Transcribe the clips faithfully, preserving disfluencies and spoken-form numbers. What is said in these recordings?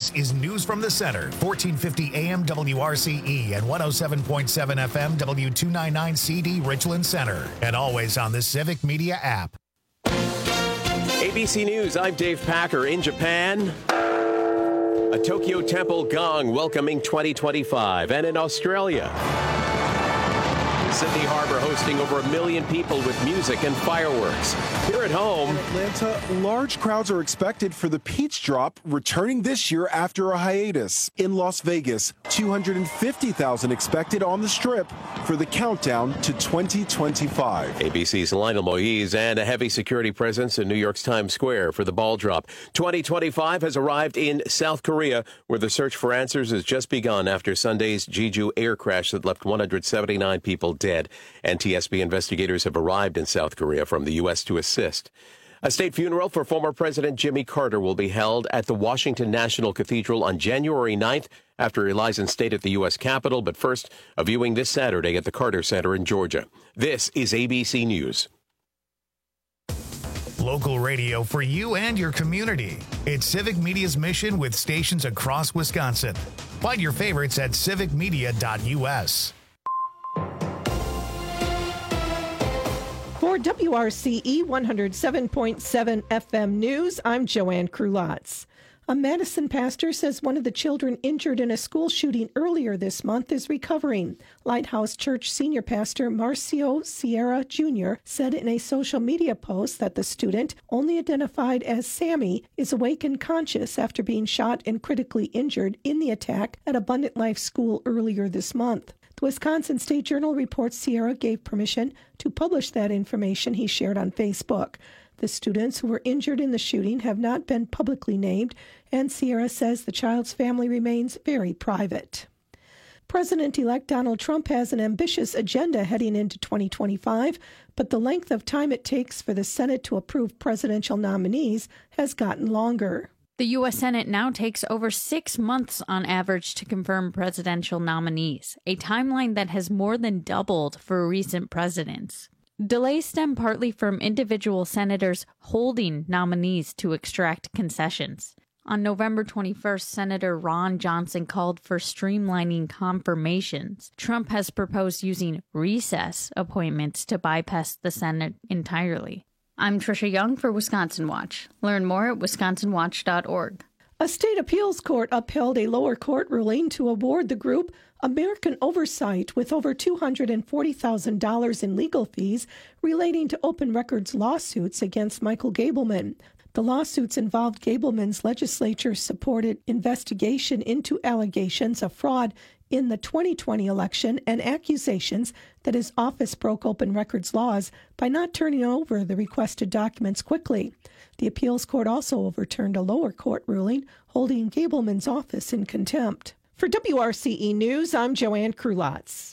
This is News from the Center, fourteen fifty A M W R C E and one oh seven point seven F M W two ninety-nine C D Richland Center, and always on the Civic Media app. A B C News, I'm Dave Packer. In Japan, a Tokyo Temple gong welcoming twenty twenty-five. And in Australia, Sydney Harbor hosting over a million people with music and fireworks. Here at home, in Atlanta, large crowds are expected for the Peach Drop, returning this year after a hiatus. In Las Vegas, two hundred fifty thousand expected on the Strip for the countdown to twenty twenty-five. A B C's Lionel Moise, and a heavy security presence in New York's Times Square for the ball drop. twenty twenty-five has arrived in South Korea, where the search for answers has just begun after Sunday's Jeju air crash that left one hundred seventy-nine people dead. N T S B investigators have arrived in South Korea from the U S to assist. A state funeral for former President Jimmy Carter will be held at the Washington National Cathedral on January ninth after he lies in state at the U S Capitol. But first, a viewing this Saturday at the Carter Center in Georgia. This is A B C News. Local radio for you and your community. It's Civic Media's mission with stations across Wisconsin. Find your favorites at civic media dot U S. For W R C E one oh seven point seven F M News, I'm Joanne Krulotz. A Madison pastor says one of the children injured in a school shooting earlier this month is recovering. Lighthouse Church senior pastor Marcio Sierra Junior said in a social media post that the student, only identified as Sammy, is awake and conscious after being shot and critically injured in the attack at Abundant Life School earlier this month. The Wisconsin State Journal reports Sierra gave permission to publish that information he shared on Facebook. The students who were injured in the shooting have not been publicly named, and Sierra says the child's family remains very private. President-elect Donald Trump has an ambitious agenda heading into twenty twenty-five, but the length of time it takes for the Senate to approve presidential nominees has gotten longer. The U S Senate now takes over six months on average to confirm presidential nominees, a timeline that has more than doubled for recent presidents. Delays stem partly from individual senators holding nominees to extract concessions. On November twenty-first, Senator Ron Johnson called for streamlining confirmations. Trump has proposed using recess appointments to bypass the Senate entirely. I'm Trisha Young for Wisconsin Watch. Learn more at wisconsin watch dot org. A state appeals court upheld a lower court ruling to award the group American Oversight with over two hundred forty thousand dollars in legal fees relating to Open Records lawsuits against Michael Gableman. The lawsuits involved Gableman's legislature-supported investigation into allegations of fraud in the twenty twenty election and accusations that his office broke Open Records laws by not turning over the requested documents quickly. The appeals court also overturned a lower court ruling holding Gableman's office in contempt. For W R C E News, I'm Joanne Krulotz.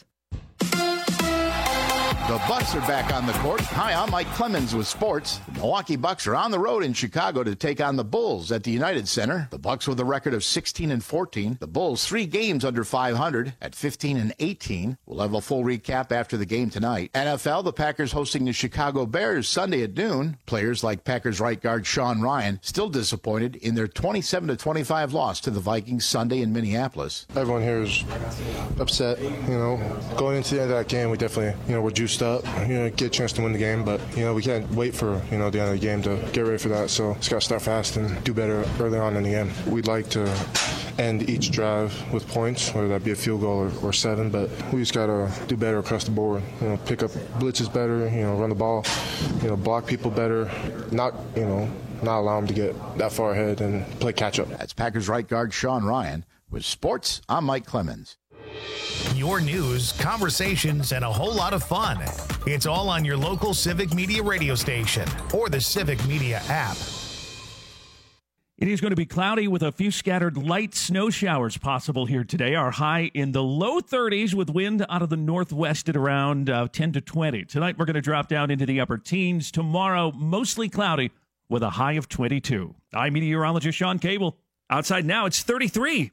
The Bucks are back on the court. Hi, I'm Mike Clemens with sports. The Milwaukee Bucks are on the road in Chicago to take on the Bulls at the United Center. The Bucks with a record of sixteen and fourteen. The Bulls three games under five hundred at fifteen and eighteen. We'll have a full recap after the game tonight. N F L, the Packers hosting the Chicago Bears Sunday at noon. Players like Packers right guard Sean Ryan still disappointed in their twenty-seven to twenty-five loss to the Vikings Sunday in Minneapolis. Everyone here is upset. You know, going into the end of that game, we definitely, you know, we're juiced up, you know, get a chance to win the game, but, you know, we can't wait for, you know, the end of the game to get ready for that, so just got to start fast and do better early on in the game. We'd like to end each drive with points, whether that be a field goal or, or seven, but we just got to do better across the board, you know, pick up blitzes better, you know, run the ball, you know, block people better, not, you know, not allow them to get that far ahead and play catch-up. That's Packers right guard Sean Ryan. With sports, I'm Mike Clemens. Your news, conversations, and a whole lot of fun. It's all on your local Civic Media radio station or the Civic Media app. It is going to be cloudy with a few scattered light snow showers possible here today. Our high in the low thirties with wind out of the northwest at around uh, ten to twenty. Tonight, we're going to drop down into the upper teens. Tomorrow, mostly cloudy with a high of twenty-two. I'm meteorologist Sean Cable. Outside now, it's thirty-three.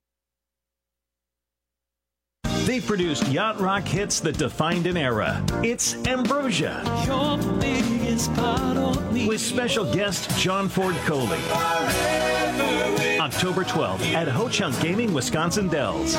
They produced yacht rock hits that defined an era. It's Ambrosia. Your biggest part of me. With special guest John Ford Coley. October twelfth at Ho Chunk Gaming, Wisconsin Dells.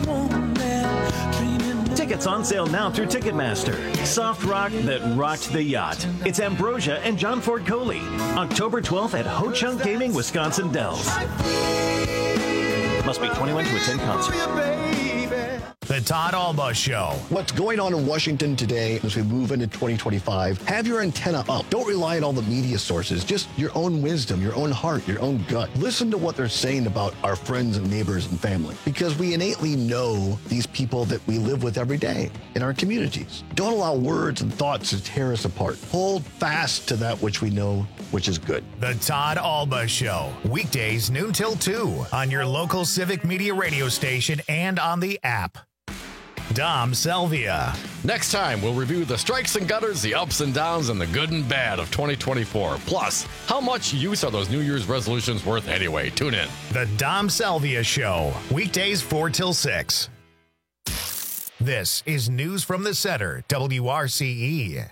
Tickets on sale now through Ticketmaster. Soft rock that rocked the yacht. It's Ambrosia and John Ford Coley. October twelfth at Ho Chunk Gaming, Wisconsin Dells. Must be twenty-one to attend concert. The Todd Alba Show. What's going on in Washington today as we move into twenty twenty-five? Have your antenna up. Don't rely on all the media sources. Just your own wisdom, your own heart, your own gut. Listen to what they're saying about our friends and neighbors and family, because we innately know these people that we live with every day in our communities. Don't allow words and thoughts to tear us apart. Hold fast to that which we know, which is good. The Todd Alba Show. Weekdays noon till two on your local Civic Media radio station and on the app. Dom Selvia. Next time, we'll review the strikes and gutters, the ups and downs, and the good and bad of twenty twenty-four. Plus, how much use are those New Year's resolutions worth anyway? Tune in. The Dom Selvia Show. Weekdays four till six. This is News from the Center, W R C E.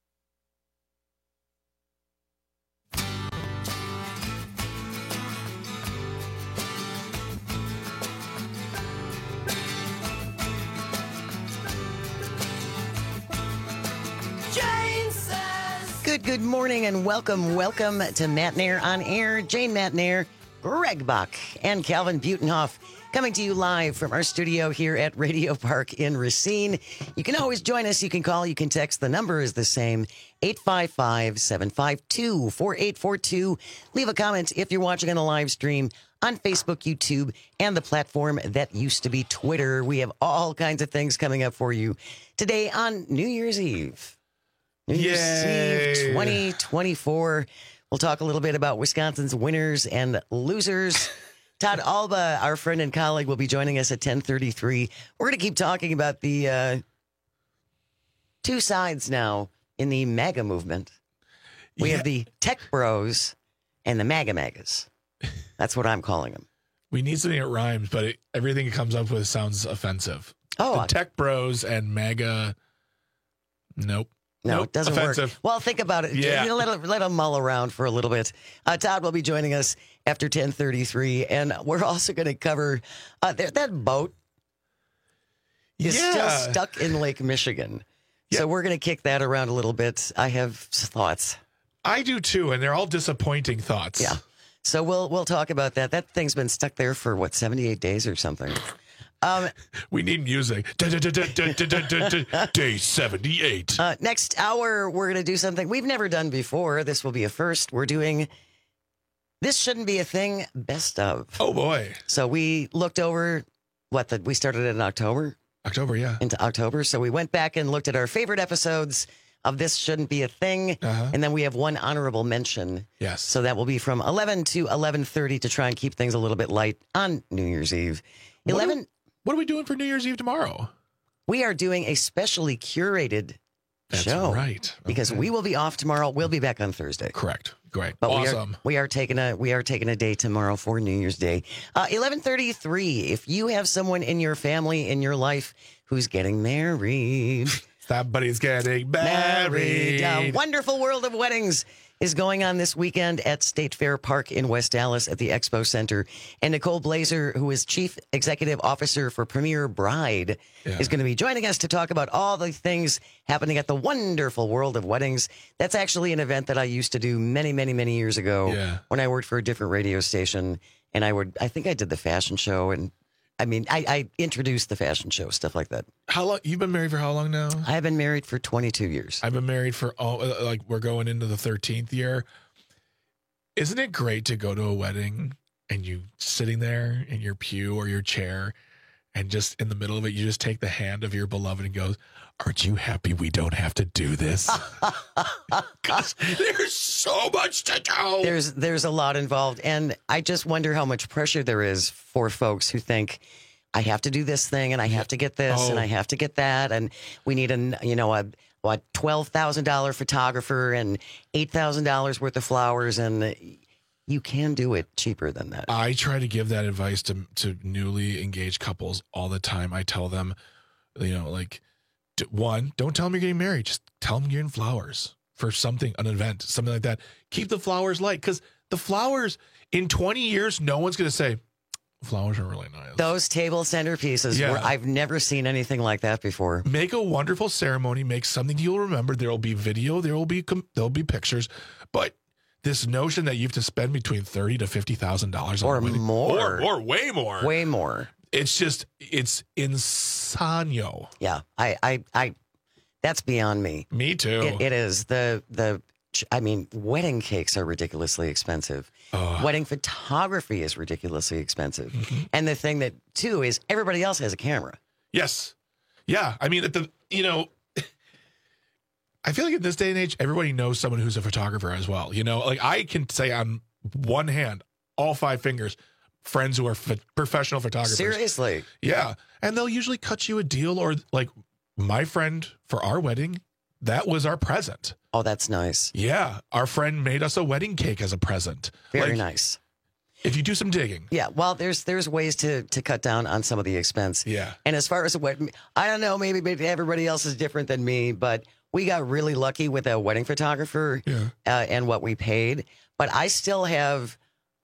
Good, good morning and welcome, welcome to Matt Nair on Air. Jane Matt Nair, Greg Bach, and Calvin Butenhoff coming to you live from our studio here at Radio Park in Racine. You can always join us. You can call, you can text. The number is the same, eight five five, seven five two, four eight four two. Leave a comment if you're watching on the live stream on Facebook, YouTube, and the platform that used to be Twitter. We have all kinds of things coming up for you today on New Year's Eve. New Year's Eve twenty twenty-four. We'll talk a little bit about Wisconsin's winners and losers. Todd Alba, our friend and colleague, will be joining us at ten thirty-three. We're going to keep talking about the uh, two sides now in the MAGA movement. We yeah. have the tech bros and the MAGA MAGAs. That's what I'm calling them. We need something that rhymes, but it, everything it comes up with sounds offensive. Oh, the tech bros and MAGA, nope. No, nope, it doesn't offensive. work. Well, think about it. Yeah. Let them, let them mull around for a little bit. Uh, Todd will be joining us after ten thirty-three, and we're also going to cover uh, that, that boat is yeah. still stuck in Lake Michigan. Yeah. So we're going to kick that around a little bit. I have thoughts. I do too, and they're all disappointing thoughts. Yeah. So we'll we'll talk about that. That thing's been stuck there for, what, seventy-eight days or something? Um, we need music. Day seventy-eight. Uh, next hour, we're going to do something we've never done before. This will be a first. We're doing This Shouldn't Be a Thing Best Of. Oh, boy. So we looked over, what, the, we started in October? October, yeah. Into October. So we went back and looked at our favorite episodes of This Shouldn't Be a Thing. Uh-huh. And then we have one honorable mention. Yes. So that will be from eleven to eleven thirty to try and keep things a little bit light on New Year's Eve. eleven... What are, what are we doing for New Year's Eve tomorrow? We are doing a specially curated That's show. right. Okay. Because we will be off tomorrow. We'll be back on Thursday. Correct. Great. But awesome. We are, we are taking a we are taking a day tomorrow for New Year's Day. Uh, eleven thirty-three. If you have someone in your family, in your life, who's getting married. Somebody's getting married. married. A wonderful world of weddings is going on this weekend at State Fair Park in West Dallas at the Expo Center. And Nicole Blazer, who is Chief Executive Officer for Premier Bride, yeah. is going to be joining us to talk about all the things happening at the wonderful world of weddings. That's actually an event that I used to do many, many, many years ago yeah. when I worked for a different radio station. And I would, I think I did the fashion show, and I mean, I, I introduced the fashion show, stuff like that. How long? You've been married for how long now? I have been married for twenty-two years. I've been married for all, like, we're going into the thirteenth year. Isn't it great to go to a wedding and you sitting there in your pew or your chair, and just in the middle of it, you just take the hand of your beloved and goes, "Aren't you happy we don't have to do this?" Because there's so much to do. There's there's a lot involved, and I just wonder how much pressure there is for folks who think, I have to do this thing, and I have to get this, oh. and I have to get that, and we need a you know a what twelve thousand dollar photographer and eight thousand dollars worth of flowers, and you can do it cheaper than that. I try to give that advice to to newly engaged couples all the time. I tell them, you know, like. One, don't tell them you're getting married. Just tell them you're getting flowers for something, an event, something like that. Keep the flowers light, because The flowers, in twenty years, no one's going to say, flowers are really nice. Those table centerpieces, Yeah. were, I've never seen anything like that before. Make a wonderful ceremony. Make something you'll remember. There will be video. There will be com- there'll be pictures. But this notion that you have to spend between thirty to fifty thousand dollars Or more. or or way more, Way more. It's just it's insano. Yeah, I, I, I that's beyond me. Me too. It, it is the the. I mean, wedding cakes are ridiculously expensive. Uh, Wedding photography is ridiculously expensive. Mm-hmm. And the thing that too is everybody else has a camera. Yes. Yeah. I mean, at the you know, I feel like in this day and age, everybody knows someone who's a photographer as well. You know, like I can say on one hand, all five fingers, friends who are ph- professional photographers. Seriously. Yeah. And they'll usually cut you a deal, or like my friend for our wedding, that was our present. Oh, that's nice. Yeah. Our friend made us a wedding cake as a present. Very Like, nice. If you do some digging. Yeah, well, there's there's ways to to cut down on some of the expense. Yeah. And as far as what I don't know, maybe, maybe everybody else is different than me, but we got really lucky with a wedding photographer Yeah. uh, and what we paid. But I still have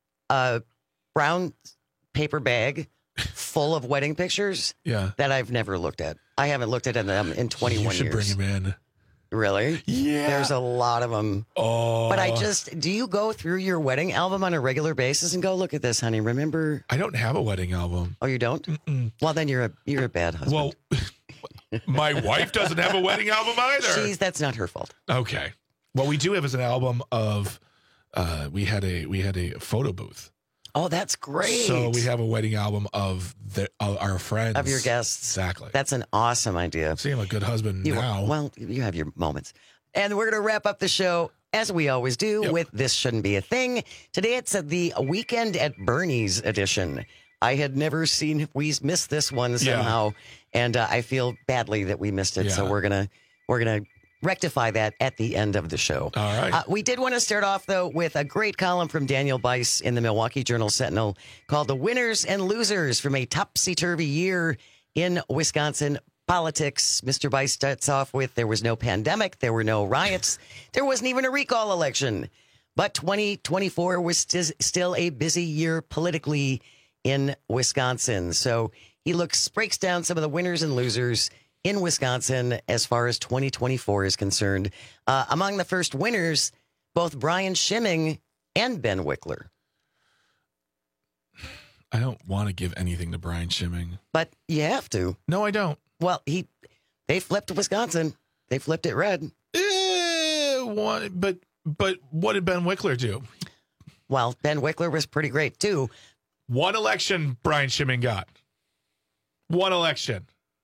a brown paper bag full of wedding pictures Yeah. that I've never looked at. I haven't looked at them in twenty-one You should years. bring him in. Really? Yeah. There's a lot of them. Oh. But I just, do you go through your wedding album on a regular basis and go, look at this, honey? Remember? I don't have a wedding album. Oh, you don't? Mm-mm. Well, then you're a you're a bad husband. Well, my wife doesn't have a wedding album either. She's that's not her fault. Okay. What we do have is an album of uh we had a we had a photo booth. Oh, that's great. So we have a wedding album of the uh, our friends. Of your guests. Exactly. That's an awesome idea. See, I'm a good husband You, now. well, you have your moments. And we're going to wrap up the show, as we always do, Yep. with This Shouldn't Be a Thing. Today it's uh, the Weekend at Bernie's edition. I had never seen, we missed this one somehow, and uh, I feel badly that we missed it. So Yeah. we're going to we're gonna rectify that at the end of the show. All right. Uh, we did want to start off, though, with a great column from Daniel Bice in the Milwaukee Journal-Sentinel called The Winners and Losers from a Topsy-Turvy Year in Wisconsin Politics. Mister Bice starts off with, there was no pandemic, there were no riots, there wasn't even a recall election. But twenty twenty-four was st- still a busy year politically in Wisconsin. So he looks, breaks down some of the winners and losers in Wisconsin as far as twenty twenty-four is concerned. Uh, among the first winners, both Brian Schimming and Ben Wickler. I don't want to give anything to Brian Schimming. But you have to. No, I don't. Well, he they flipped Wisconsin. They flipped it red. Eh, one, but but what did Ben Wickler do? Well, Ben Wickler was pretty great too. One election Brian Schimming got. One election.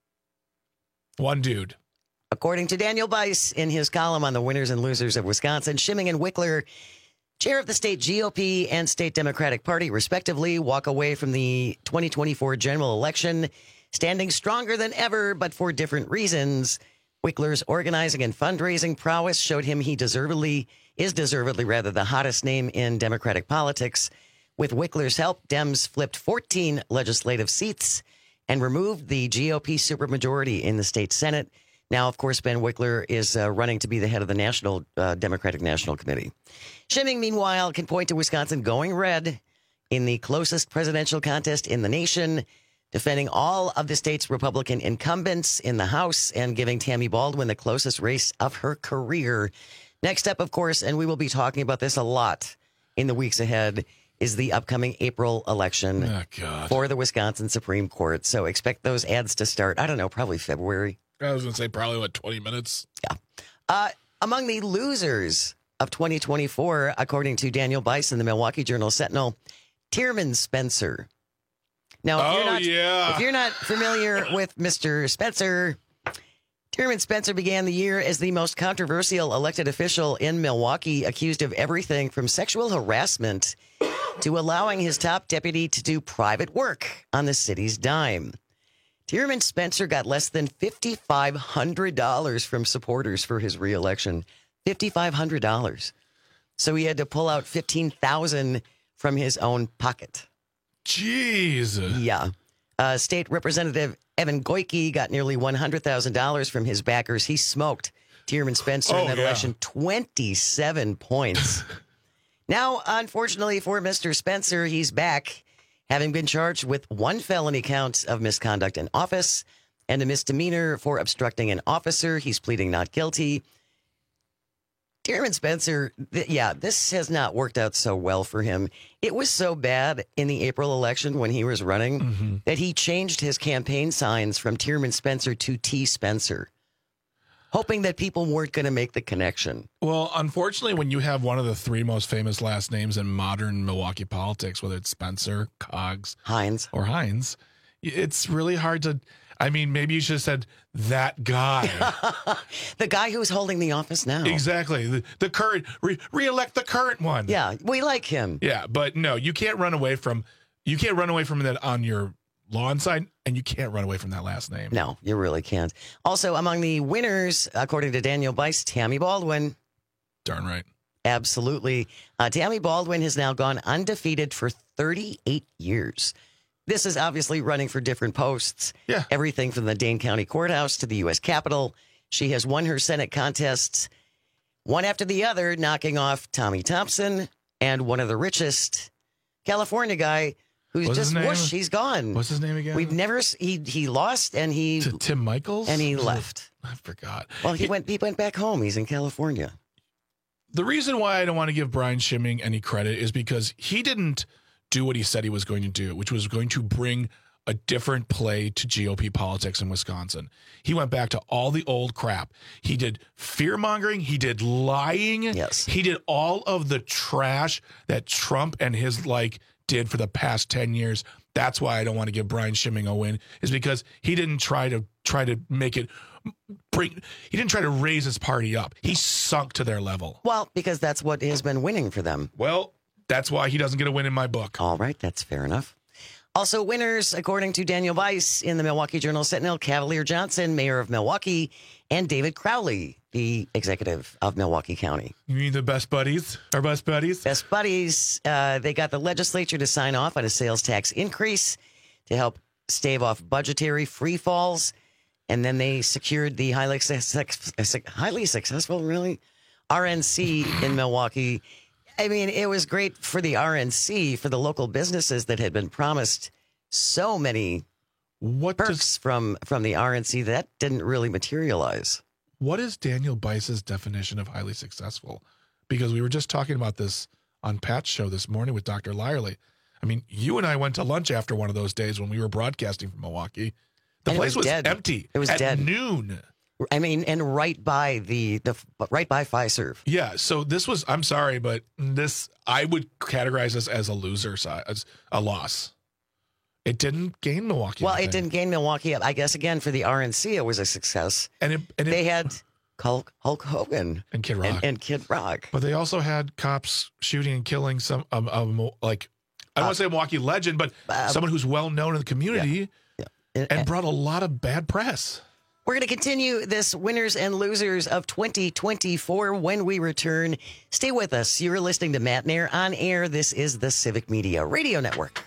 One dude. According to Daniel Bice in his column on the winners and losers of Wisconsin, Schimming and Wickler, chair of the state G O P and state Democratic Party, respectively, walk away from the twenty twenty-four general election standing stronger than ever, but for different reasons. Wickler's organizing and fundraising prowess showed him he deservedly is deservedly rather the hottest name in Democratic politics. With Wickler's help, Dems flipped fourteen legislative seats and removed the G O P supermajority in the state Senate. Now, of course, Ben Wickler is uh, running to be the head of the National uh, Democratic National Committee. Schimming, meanwhile, can point to Wisconsin going red in the closest presidential contest in the nation, defending all of the state's Republican incumbents in the House and giving Tammy Baldwin the closest race of her career. Next up, of course, and we will be talking about this a lot in the weeks ahead, is the upcoming April election Oh, God. for the Wisconsin Supreme Court. So expect those ads to start, I don't know, probably February. I was going to say probably, what, twenty minutes? Yeah. Uh, among the losers of twenty twenty-four, according to Daniel Bice in the Milwaukee Journal-Sentinel, Tierman Spencer. Now, if, Oh, you're not, yeah. if you're not familiar with Mister Spencer, Tierman Spencer began the year as the most controversial elected official in Milwaukee, accused of everything from sexual harassment to allowing his top deputy to do private work on the city's dime. Tierman Spencer got less than five thousand five hundred dollars from supporters for his reelection. five thousand five hundred dollars. So he had to pull out fifteen thousand dollars from his own pocket. Jeez. Yeah. Uh, State Representative Evan Goyke got nearly one hundred thousand dollars from his backers. He smoked Tierman Spencer Oh, in that yeah. election twenty-seven points. Now, unfortunately for Mister Spencer, he's back, having been charged with one felony count of misconduct in office and a misdemeanor for obstructing an officer. He's pleading not guilty. Tyrone Spencer, th- yeah, this has not worked out so well for him. It was so bad in the April election when he was running mm-hmm. that he changed his campaign signs from Tyrone Spencer to T. Spencer, hoping that people weren't going to make the connection. Well, unfortunately, when you have one of the three most famous last names in modern Milwaukee politics, whether it's Spencer, Coggs, Hines, or Hines, it's really hard to... I mean, maybe you should have said that guy. The guy who's holding the office now. Exactly. The, the current, re, re-elect the current one. Yeah, we like him. Yeah, but no, you can't run away from, you can't run away from that on your lawn side, and you can't run away from that last name. No, you really can't. Also, among the winners, according to Daniel Bice, Tammy Baldwin. Darn right. Absolutely. Uh, Tammy Baldwin has now gone undefeated for thirty-eight years. This is obviously running for different posts. Yeah. Everything from the Dane County Courthouse to the U S Capitol. She has won her Senate contests one after the other, knocking off Tommy Thompson and one of the richest California guy who's What's just whoosh, he's gone. What's his name again? We've never, he he lost and he. To Tim Michaels? And he left. I forgot. Well, he, he went he went back home. He's in California. The reason why I don't want to give Brian Schimming any credit is because he didn't do what he said he was going to do, which was going to bring a different play to G O P politics in Wisconsin. He went back to all the old crap. He did fear mongering. He did lying. Yes. He did all of the trash that Trump and his like did for the past ten years. That's why I don't want to give Brian Schimming a win, is because he didn't try to try to make it bring, he didn't try to raise his party up. He sunk to their level. Well, because that's what has been winning for them. Well, that's why he doesn't get a win in my book. All right, that's fair enough. Also winners, according to Daniel Bice in the Milwaukee Journal-Sentinel, Cavalier Johnson, mayor of Milwaukee, and David Crowley, the executive of Milwaukee County. You mean the best buddies? Our best buddies? Best buddies. Uh, they got the legislature to sign off on a sales tax increase to help stave off budgetary free falls. And then they secured the highly, su- highly successful, really, R N C in Milwaukee. I mean, it was great for the R N C, for the local businesses that had been promised so many what perks does, from, from the R N C that didn't really materialize. What is Daniel Bice's definition of highly successful? Because we were just talking about this on Pat's show this morning with Doctor Lyerly. I mean, you and I went to lunch after one of those days when we were broadcasting from Milwaukee. The and place was, was dead. empty. It was at dead. noon. I mean, and right by the, the right by Fiserv. Yeah. So this was, I'm sorry, but this, I would categorize this as a loser side, as a loss. It didn't gain Milwaukee. Well, anything. it didn't gain Milwaukee. I guess, again, for the R N C, it was a success. And, it, and it, they had Hulk, Hulk Hogan and Kid Rock. And, and Kid Rock. But they also had cops shooting and killing some, um, um, like, I don't uh, want to say a Milwaukee legend, but uh, someone who's well known in the community. Yeah. And, and brought a lot of bad press. We're going to continue this winners and losers of twenty twenty-four when we return. Stay with us. You're listening to Matt Nair on air. This is the Civic Media Radio Network.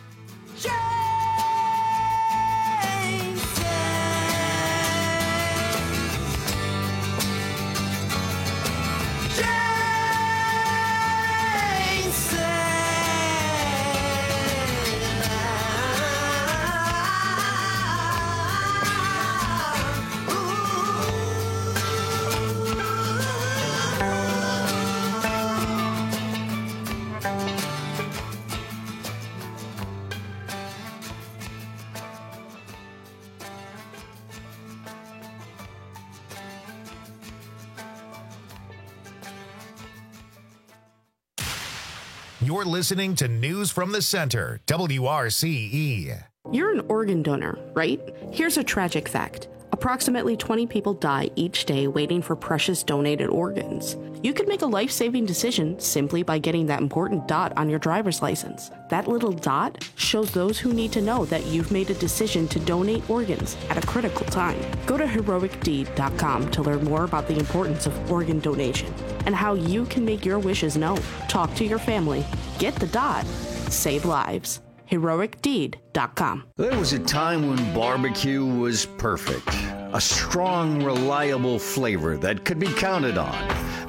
You're listening to News from the Center, W R C E. You're an organ donor, right? Here's a tragic fact. Approximately twenty people die each day waiting for precious donated organs. You could make a life-saving decision simply by getting that important dot on your driver's license. That little dot shows those who need to know that you've made a decision to donate organs at a critical time. Go to heroic deed dot com to learn more about the importance of organ donation and how you can make your wishes known. Talk to your family. Get the dot. Save lives. heroic deed dot com. There was a time when barbecue was perfect. A strong, reliable flavor that could be counted on.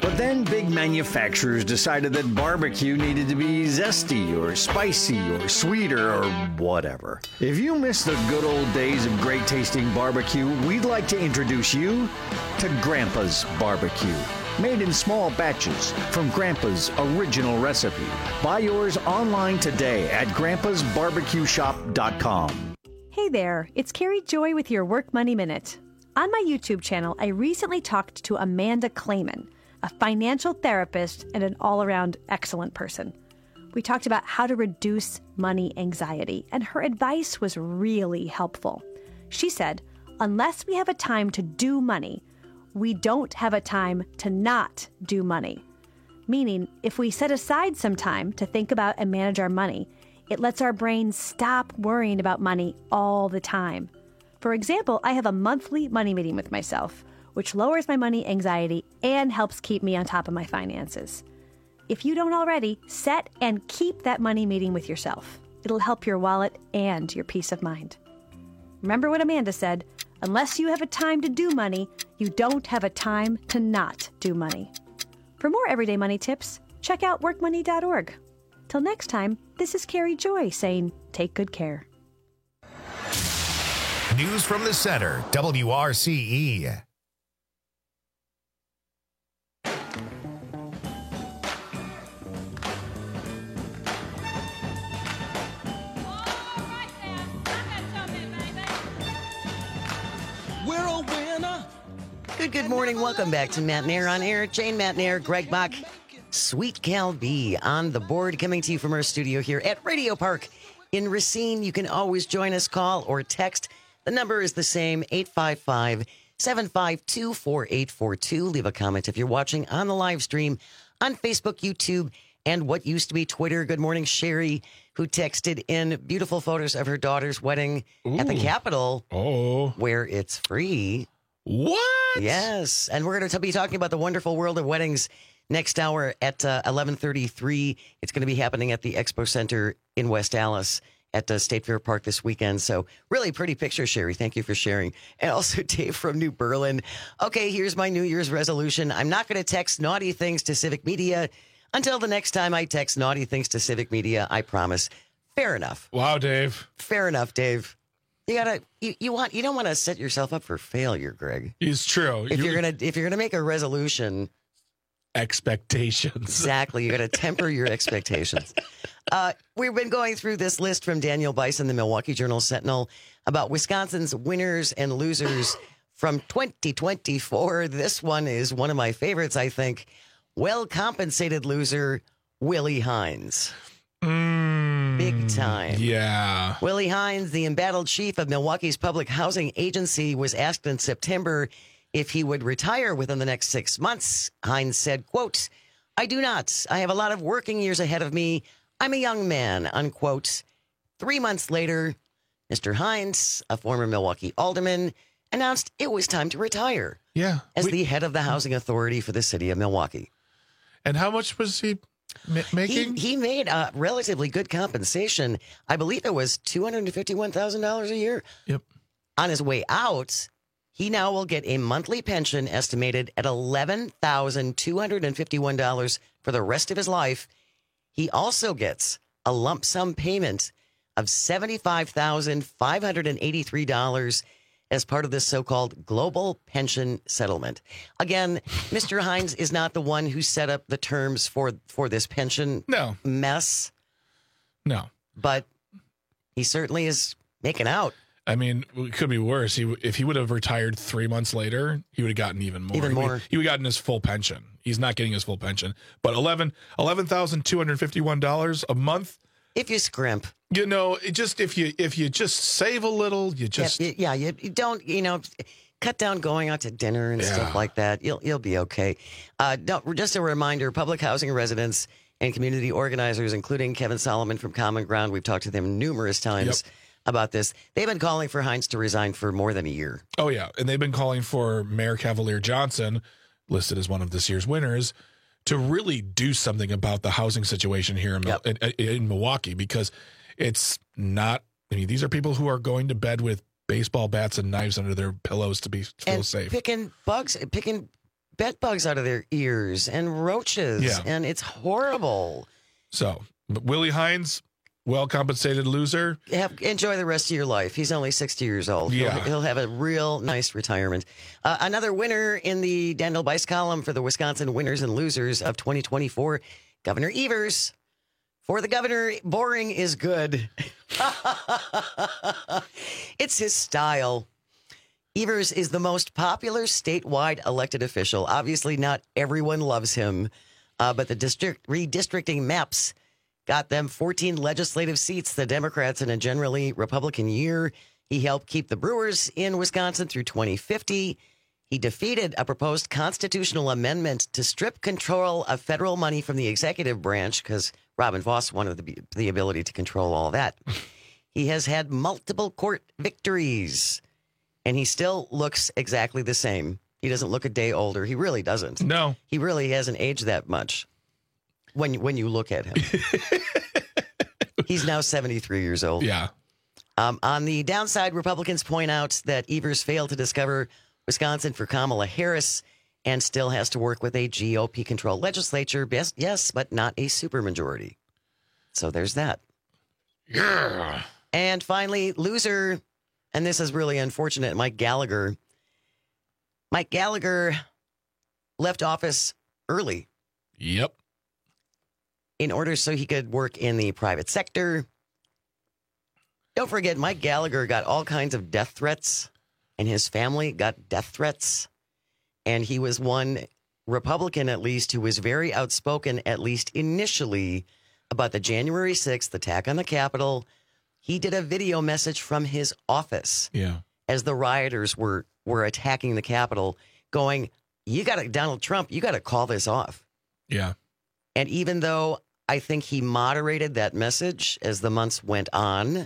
But then big manufacturers decided that barbecue needed to be zesty or spicy or sweeter or whatever. If you miss the good old days of great tasting barbecue, we'd like to introduce you to Grandpa's Barbecue. Made in small batches from Grandpa's original recipe. Buy yours online today at grandpas barbecue shop dot com. Hey there, it's Carrie Joy with your Work Money Minute. On my YouTube channel, I recently talked to Amanda Clayman, a financial therapist and an all-around excellent person. We talked about how to reduce money anxiety, and her advice was really helpful. She said, unless we have a time to do money, we don't have a time to not do money. Meaning, if we set aside some time to think about and manage our money, it lets our brain stop worrying about money all the time. For example, I have a monthly money meeting with myself, which lowers my money anxiety and helps keep me on top of my finances. If you don't already, set and keep that money meeting with yourself. It'll help your wallet and your peace of mind. Remember what Amanda said, unless you have a time to do money, you don't have a time to not do money. For more everyday money tips, check out work money dot org. Till next time, this is Carrie Joy saying, take good care. News from the center, W R C E. We're a winner. Good, good morning. Welcome back to Matt Nair on Air. Jane Matt Nair, Greg Bach, Sweet Cal B on the board, coming to you from our studio here at Radio Park in Racine. You can always join us, call or text. The number is the same, eight five five, seven five two, four eight four two. Leave a comment if you're watching on the live stream on Facebook, YouTube, and what used to be Twitter. Good morning, Sherry, who texted in beautiful photos of her daughter's wedding Ooh. At the Capitol, oh. where it's free. What? Yes. And we're going to be talking about the wonderful world of weddings next hour at uh, eleven thirty-three. It's going to be happening at the Expo Center in West Allis at uh, State Fair Park this weekend. So really pretty picture, Sherry. Thank you for sharing. And also Dave from New Berlin. Okay, here's my New Year's resolution. I'm not going to text naughty things to Civic Media until the next time I text naughty things to Civic Media. I promise. Fair enough. Wow, Dave. Fair enough, Dave. You gotta, you, you want, you don't want to set yourself up for failure, Greg. It's true. If you're, you're gonna, if you're gonna make a resolution, expectations. Exactly. You got to temper your expectations. Uh, we've been going through this list from Daniel Bison, the Milwaukee Journal Sentinel, about Wisconsin's winners and losers from twenty twenty-four. This one is one of my favorites, I think. Well-compensated loser, Willie Hines. Mm, Big time. Yeah. Willie Hines, the embattled chief of Milwaukee's public housing agency, was asked in September if he would retire within the next six months. Hines said, quote, I do not. I have a lot of working years ahead of me. I'm a young man, unquote. Three months later, Mister Hines, a former Milwaukee alderman, announced it was time to retire. Yeah. As we, the head of the housing authority for the city of Milwaukee. And how much was he ma- making? He, he made a relatively good compensation. I believe it was two hundred fifty-one thousand dollars a year. Yep. On his way out, he now will get a monthly pension estimated at eleven thousand two hundred fifty-one dollars for the rest of his life. He also gets a lump sum payment of seventy-five thousand five hundred eighty-three dollars as part of this so-called global pension settlement. Again, Mister Hines is not the one who set up the terms for, for this pension no. mess. No. But he certainly is making out. I mean, it could be worse. He, if he would have retired three months later, he would have gotten even more. Even more. He would, he would have gotten his full pension. He's not getting his full pension. But eleven thousand two hundred fifty-one dollars a month. If you scrimp. You know, it just if you if you just save a little, you just yeah, yeah you, you don't you know cut down going out to dinner and yeah. stuff like that. You'll you'll be okay. Uh, don't, just a reminder: public housing residents and community organizers, including Kevin Solomon from Common Ground, we've talked to them numerous times yep. about this. They've been calling for Hines to resign for more than a year. Oh yeah, and they've been calling for Mayor Cavalier Johnson, listed as one of this year's winners, to really do something about the housing situation here in, yep. in, in Milwaukee, because it's not, I mean, these are people who are going to bed with baseball bats and knives under their pillows to be feel and safe. Picking bugs, picking bed bugs out of their ears and roaches, Yeah. and it's horrible. So, but Willie Hines, well-compensated loser. Have, enjoy the rest of your life. He's only sixty years old. Yeah. He'll, he'll have a real nice retirement. Uh, another winner in the Daniel Bice column for the Wisconsin winners and losers of twenty twenty-four, Governor Evers. For the governor, boring is good. It's his style. Evers is the most popular statewide elected official. Obviously, not everyone loves him, uh, but the district redistricting maps got them fourteen legislative seats, the Democrats in a generally Republican year. He helped keep the Brewers in Wisconsin through twenty fifty. He defeated a proposed constitutional amendment to strip control of federal money from the executive branch because Robin Voss wanted the, the ability to control all that. He has had multiple court victories, and he still looks exactly the same. He doesn't look a day older. He really doesn't. No. He really hasn't aged that much when, when you look at him. He's now seventy-three years old. Yeah. Um, on the downside, Republicans point out that Evers failed to discover Wisconsin for Kamala Harris and still has to work with a G O P-controlled legislature. Yes, yes, but not a supermajority. So there's that. Yeah. And finally, loser, and this is really unfortunate, Mike Gallagher. Mike Gallagher left office early. Yep. In order so he could work in the private sector. Don't forget, Mike Gallagher got all kinds of death threats, and his family got death threats. And he was one Republican, at least, who was very outspoken, at least initially, about the January sixth attack on the Capitol. He did a video message from his office Yeah. as the rioters were, were attacking the Capitol, going, you got to, Donald Trump, you got to call this off. Yeah. And even though I think he moderated that message as the months went on,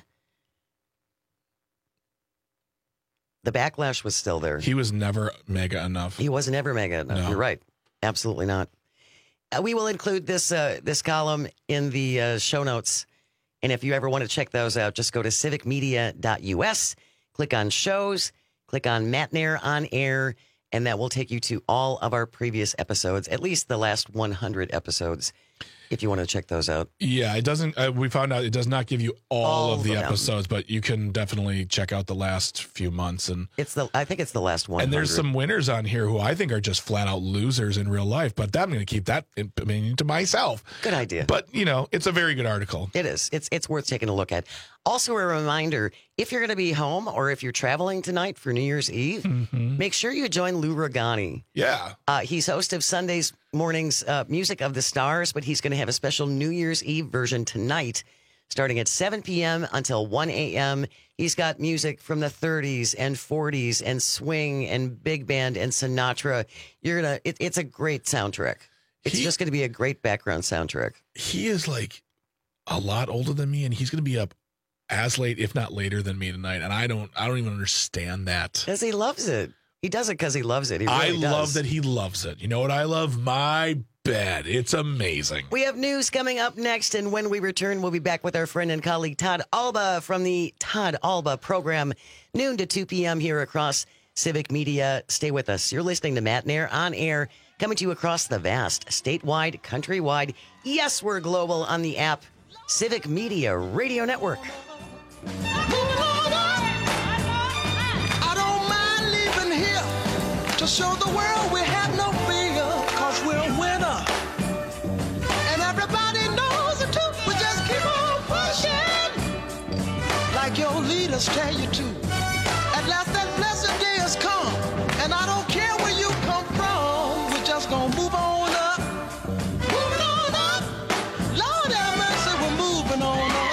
the backlash was still there. He was never mega enough. He wasn't ever mega enough. No. You're right. Absolutely not. Uh, we will include this uh, this column in the uh, show notes. And if you ever want to check those out, just go to civic media dot U S, click on shows, click on Matt Nair on air, and that will take you to all of our previous episodes, at least the last one hundred episodes, if you want to check those out. Yeah, it doesn't. Uh, we found out it does not give you all, All of the of them. episodes, but you can definitely check out the last few months. And It's the I think it's the last one. and there's some winners on here who I think are just flat out losers in real life. But I'm going to keep that opinion to myself. Good idea. But you know, it's a very good article. It is. It's it's worth taking a look at. Also, a reminder, if you're going to be home or if you're traveling tonight for New Year's Eve, Mm-hmm. make sure you join Lou Ragani. Yeah. Uh, he's host of Sunday's morning's uh, Music of the Stars, but he's going to have a special New Year's Eve version tonight, starting at seven p.m. until one a.m. He's got music from the thirties and forties and swing and big band and Sinatra. You're gonna. It, it's a great soundtrack. It's He- just going to be a great background soundtrack. He is like a lot older than me, and he's going to be up as late, if not later, than me tonight. And I don't, I don't even understand that. Because he loves it. He does it because he loves it. He really I does. love that he loves it. You know what I love? My bed. It's amazing. We have news coming up next, and when we return, we'll be back with our friend and colleague Todd Alba from the Todd Alba program, noon to two p.m. here across Civic Media. Stay with us. You're listening to Matt Nair on air, coming to you across the vast, statewide, countrywide. Yes, we're global on the app, Civic Media Radio Network. I don't mind leaving here to show the world we have no fear, cause we're a winner. And everybody knows it too. We just keep on pushing, like your leaders tell you to. At last that blessed day has come, and I don't care where you come from. We're just gonna move on up, moving on up. Lord have mercy, we're moving on up.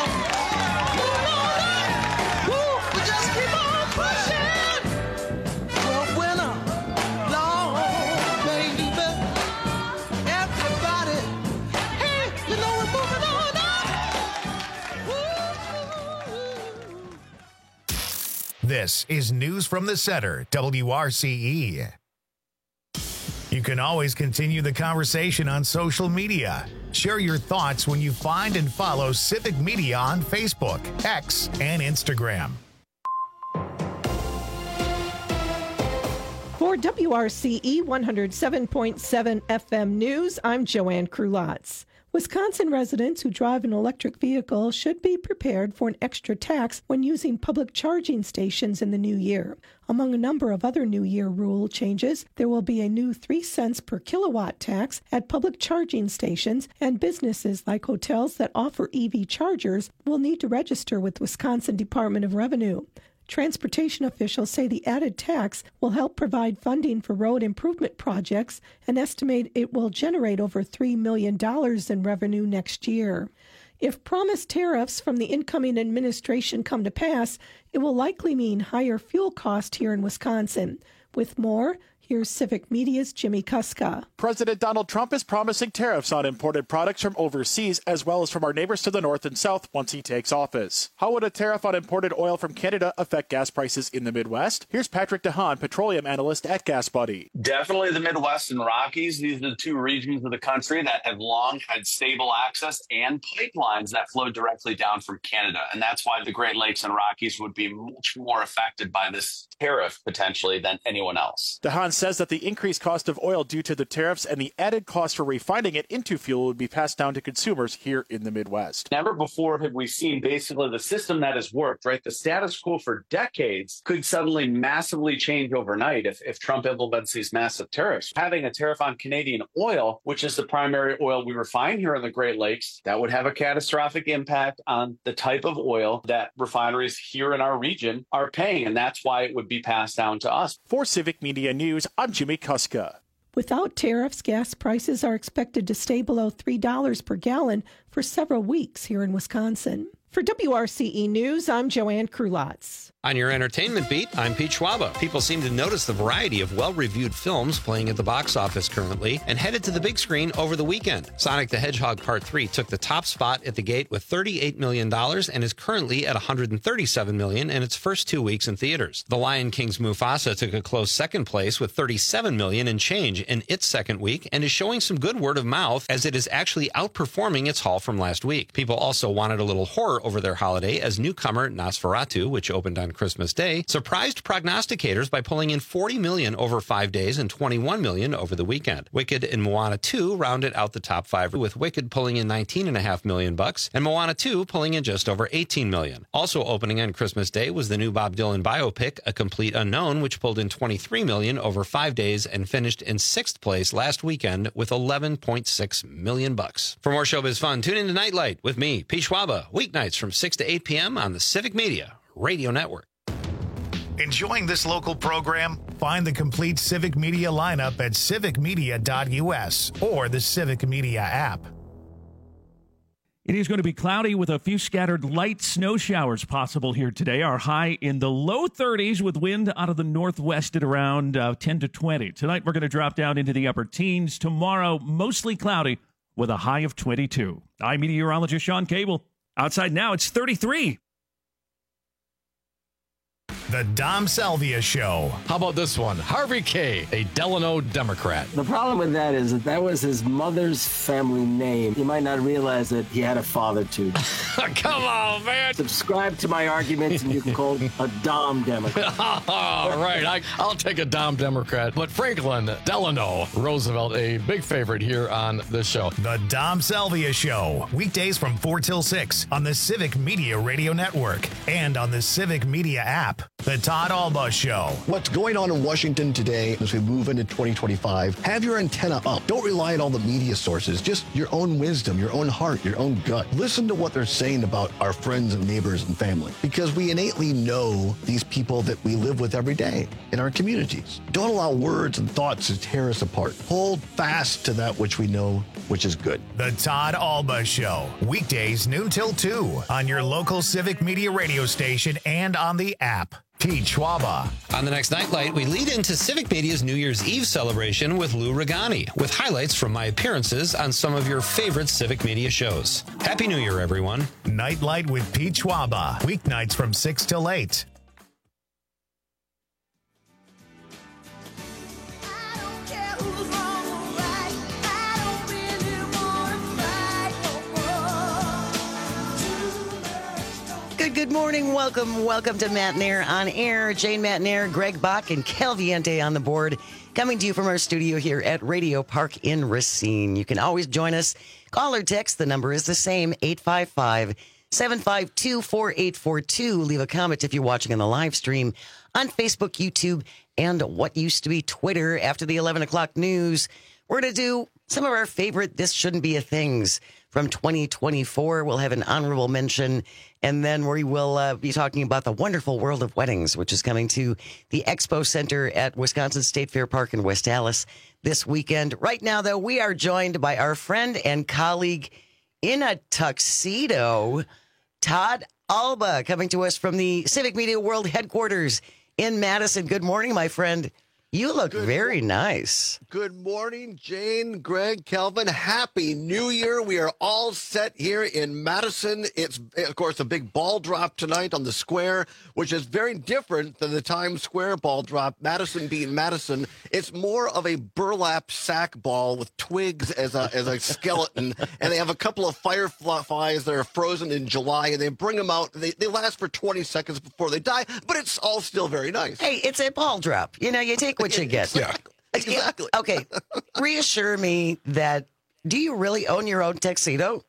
This is News from the Center, W R C E. You can always continue the conversation on social media. Share your thoughts when you find and follow Civic Media on Facebook, X, and Instagram. For W R C E one oh seven point seven F M News, I'm Joanne Krulotz. Wisconsin residents who drive an electric vehicle should be prepared for an extra tax when using public charging stations in the new year. Among a number of other New Year rule changes, there will be a new three cents per kilowatt tax at public charging stations, and businesses like hotels that offer E V chargers will need to register with Wisconsin Department of Revenue. Transportation officials say the added tax will help provide funding for road improvement projects and estimate it will generate over three million dollars in revenue next year. If promised tariffs from the incoming administration come to pass, it will likely mean higher fuel costs here in Wisconsin. With more, here's Civic Media's Jimmy Kuska. President Donald Trump is promising tariffs on imported products from overseas as well as from our neighbors to the north and south once he takes office. How would a tariff on imported oil from Canada affect gas prices in the Midwest? Here's Patrick DeHaan, petroleum analyst at GasBuddy. Definitely the Midwest and Rockies. These are the two regions of the country that have long had stable access and pipelines that flow directly down from Canada. And that's why the Great Lakes and Rockies would be much more affected by this tariff potentially than anyone else. DeHaan says that the increased cost of oil due to the tariffs and the added cost for refining it into fuel would be passed down to consumers here in the Midwest. Never before have we seen basically the system that has worked, right? The status quo for decades could suddenly massively change overnight if, if Trump implements these massive tariffs. Having a tariff on Canadian oil, which is the primary oil we refine here in the Great Lakes, that would have a catastrophic impact on the type of oil that refineries here in our region are paying. And that's why it would be passed down to us. For Civic Media News, I'm Jimmy Kuska. Without tariffs, gas prices are expected to stay below three dollars per gallon for several weeks here in Wisconsin. For W R C E News, I'm Joanne Krulotz. On your entertainment beat, I'm Pete Schwaba. People seem to notice the variety of well-reviewed films playing at the box office currently and headed to the big screen over the weekend. Sonic the Hedgehog Part three took the top spot at the gate with thirty-eight million dollars and is currently at one hundred thirty-seven million dollars in its first two weeks in theaters. The Lion King's Mufasa took a close second place with thirty-seven million dollars in change in its second week and is showing some good word of mouth as it is actually outperforming its haul from last week. People also wanted a little horror over their holiday as newcomer Nosferatu, which opened on Christmas Day, surprised prognosticators by pulling in forty million dollars over five days and twenty-one million dollars over the weekend. Wicked and Moana two rounded out the top five, with Wicked pulling in nineteen point five million bucks and Moana two pulling in just over eighteen million dollars. Also opening on Christmas Day was the new Bob Dylan biopic, A Complete Unknown, which pulled in twenty-three million dollars over five days and finished in sixth place last weekend with eleven point six million bucks. For more showbiz fun, tune in to Nightlight with me, Pete Schwaba, weeknights from six to eight p.m. on the Civic Media Radio Network. Enjoying this local program? Find the complete Civic Media lineup at civic media dot u s or the Civic Media app. It is going to be cloudy with a few scattered light snow showers possible here today. Our high in the low thirties with wind out of the northwest at around uh, ten to twenty. Tonight, we're going to drop down into the upper teens. Tomorrow, mostly cloudy with a high of twenty-two. I'm meteorologist Sean Cable. Outside now, it's thirty-three. The Dom Salvia Show. How about this one? Harvey K., a Delano Democrat. The problem with that is that that was his mother's family name. You might not realize that he had a father, too. Come on, man. Subscribe to my arguments, and you can call it a Dom Democrat. All right, I, I'll take a Dom Democrat. But Franklin Delano Roosevelt, a big favorite here on the show. The Dom Salvia Show. Weekdays from four till six on the Civic Media Radio Network and on the Civic Media app. The Todd Alba Show. What's going on in Washington today as we move into twenty twenty-five? Have your antenna up. Don't rely on all the media sources. Just your own wisdom, your own heart, your own gut. Listen to what they're saying about our friends and neighbors and family, because we innately know these people that we live with every day in our communities. Don't allow words and thoughts to tear us apart. Hold fast to that which we know, which is good. The Todd Alba Show. Weekdays noon till two on your local Civic Media radio station and on the app. Pete Schwaba. On the next Nightlight, we lead into Civic Media's New Year's Eve celebration with Lou Regani, with highlights from my appearances on some of your favorite Civic Media shows. Happy New Year, everyone. Nightlight with Pete Schwaba. Weeknights from six till eight. Good, Good morning. Welcome. Welcome to Matt Nair on Air. Jane Matt Nair, Greg Bach, and Calviente on the board. Coming to you from our studio here at Radio Park in Racine. You can always join us. Call or text. The number is the same, eight five five, seven five two, four eight four two. Leave a comment if you're watching on the live stream on Facebook, YouTube, and what used to be Twitter after the eleven o'clock news. We're going to do some of our favorite This Shouldn't Be a Things from twenty twenty-four. We'll have an honorable mention, and then we will uh, be talking about the wonderful world of weddings, which is coming to the Expo Center at Wisconsin State Fair Park in West Allis this weekend. Right now, though, we are joined by our friend and colleague in a tuxedo, Todd Alba, coming to us from the Civic Media World headquarters in Madison. Good morning, my friend. You look Good very mo- nice. Good morning, Jane, Greg, Kelvin. Happy New Year. We are all set here in Madison. It's, of course, a big ball drop tonight on the square, which is very different than the Times Square ball drop. Madison being Madison, it's more of a burlap sack ball with twigs as a, as a skeleton. And they have a couple of fireflies that are frozen in July, and they bring them out. They, they last for twenty seconds before they die, but it's all still very nice. Hey, it's a ball drop. You know, you take what you get. Yeah. Exactly. Okay. Reassure me that, do you really own your own tuxedo?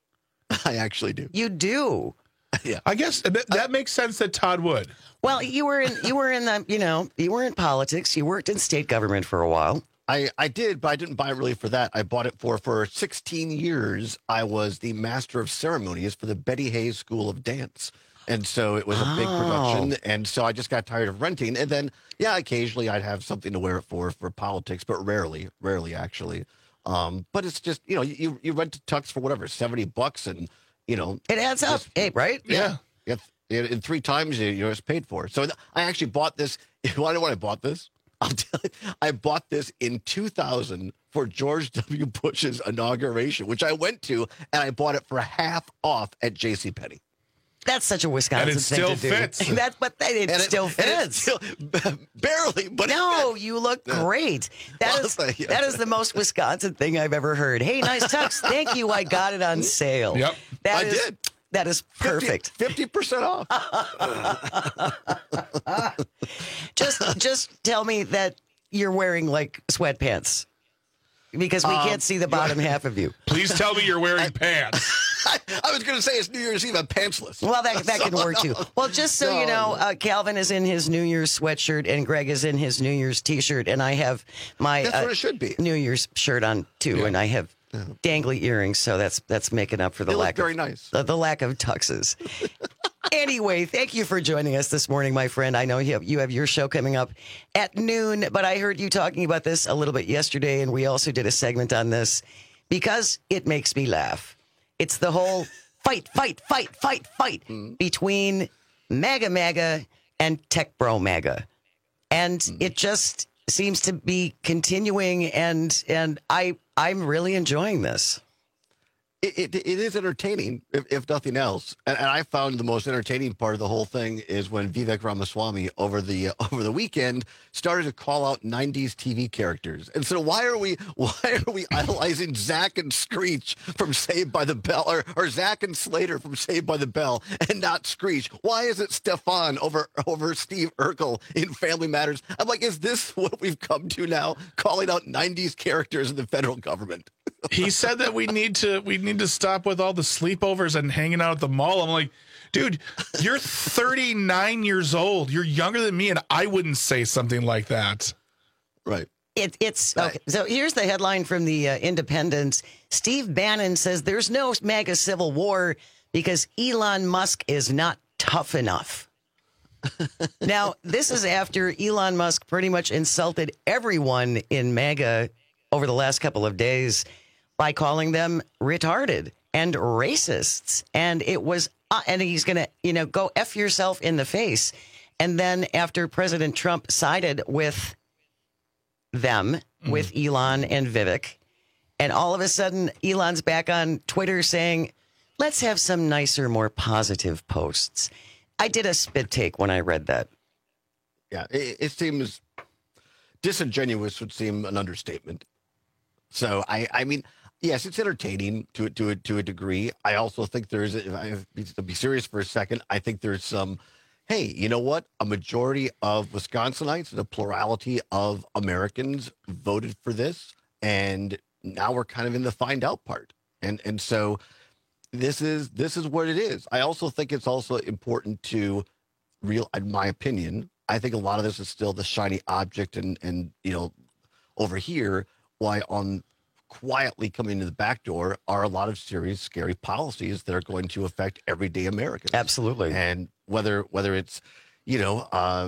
I actually do. You do. Yeah. I guess that, that makes sense that Todd would. Well, you were in you were in the, you know, you were in politics. You worked in state government for a while. I, I did, but I didn't buy it really for that. I bought it for, for sixteen years, I was the master of ceremonies for the Betty Hayes School of Dance. And so it was a big production, and so I just got tired of renting. And then, yeah, occasionally I'd have something to wear it for for politics, but rarely, rarely actually. Um, but it's just, you know, you you rent a tux for whatever, seventy bucks, and you know it adds up. Hey, right? Yeah, yeah. In, in three times you you're just paid for it. So th- I actually bought this. You want to know when I bought this? I'll tell you, I bought this in two thousand for George W. Bush's inauguration, which I went to, and I bought it for half off at JCPenney. That's such a Wisconsin and it thing still to do. fits. That's but that it And still and fits. still, barely, but no, you look great. That Well, is thank you. that is the most Wisconsin thing I've ever heard. Hey, nice tux. Thank you. I got it on sale. Yep. That I is- did. That is perfect. fifty percent off. just just tell me that you're wearing like sweatpants. Because we Um, can't see the bottom half of you. Please tell me you're wearing pants. I, I was going to say it's New Year's Eve. I'm pantsless. Well, that that So, can work too. no. Well, just so you know, uh, Calvin is in his New Year's sweatshirt, and Greg is in his New Year's T-shirt, and I have my That's uh, what it should be. New Year's shirt on too, and I have dangly earrings, so that's that's making up for the They look lack very of nice. the, the lack of tuxes. Anyway, thank you for joining us this morning, my friend. I know you have, you have your show coming up at noon, but I heard you talking about this a little bit yesterday, and we also did a segment on this because it makes me laugh. It's the whole fight, fight, fight, fight, fight between MAGA MAGA and Tech Bro MAGA. And it just seems to be continuing, and and I I'm really enjoying this. It, it, it is entertaining, if, if nothing else. And, and I found the most entertaining part of the whole thing is when Vivek Ramaswamy over the uh, over the weekend started to call out nineties T V characters. And so why are we why are we idolizing Zach and Screech from Saved by the Bell, or, or Zach and Slater from Saved by the Bell, and not Screech? Why is it Stefan over over Steve Urkel in Family Matters? I'm like, is this what we've come to now? Calling out nineties characters in the federal government? He said that we need to we need to stop with all the sleepovers and hanging out at the mall. I'm like, dude, you're thirty-nine years old. You're younger than me, and I wouldn't say something like that. Right. It, it's okay. So here's the headline from the uh, Independent. Steve Bannon says there's no MAGA civil war because Elon Musk is not tough enough. Now, this is after Elon Musk pretty much insulted everyone in MAGA over the last couple of days by calling them retarded and racists. And it was, uh, and he's going to, you know, go F yourself in the face. And then after President Trump sided with them, mm. with Elon and Vivek, and all of a sudden Elon's back on Twitter saying, let's have some nicer, more positive posts. I did a spit take when I read that. Yeah, it, it seems disingenuous would seem an understatement. So, I, I mean, Yes, it's entertaining to to a, to a degree. I also think there's, if I have to be serious for a second, I think there's some, hey, you know what? A majority of Wisconsinites, the plurality of Americans voted for this, and now we're kind of in the find out part. And and so this is this is what it is. I also think it's also important to real, in my opinion, I think a lot of this is still the shiny object and and you know, over here, why on quietly coming to the back door are a lot of serious, scary policies that are going to affect everyday Americans. Absolutely. And whether whether it's, you know, uh,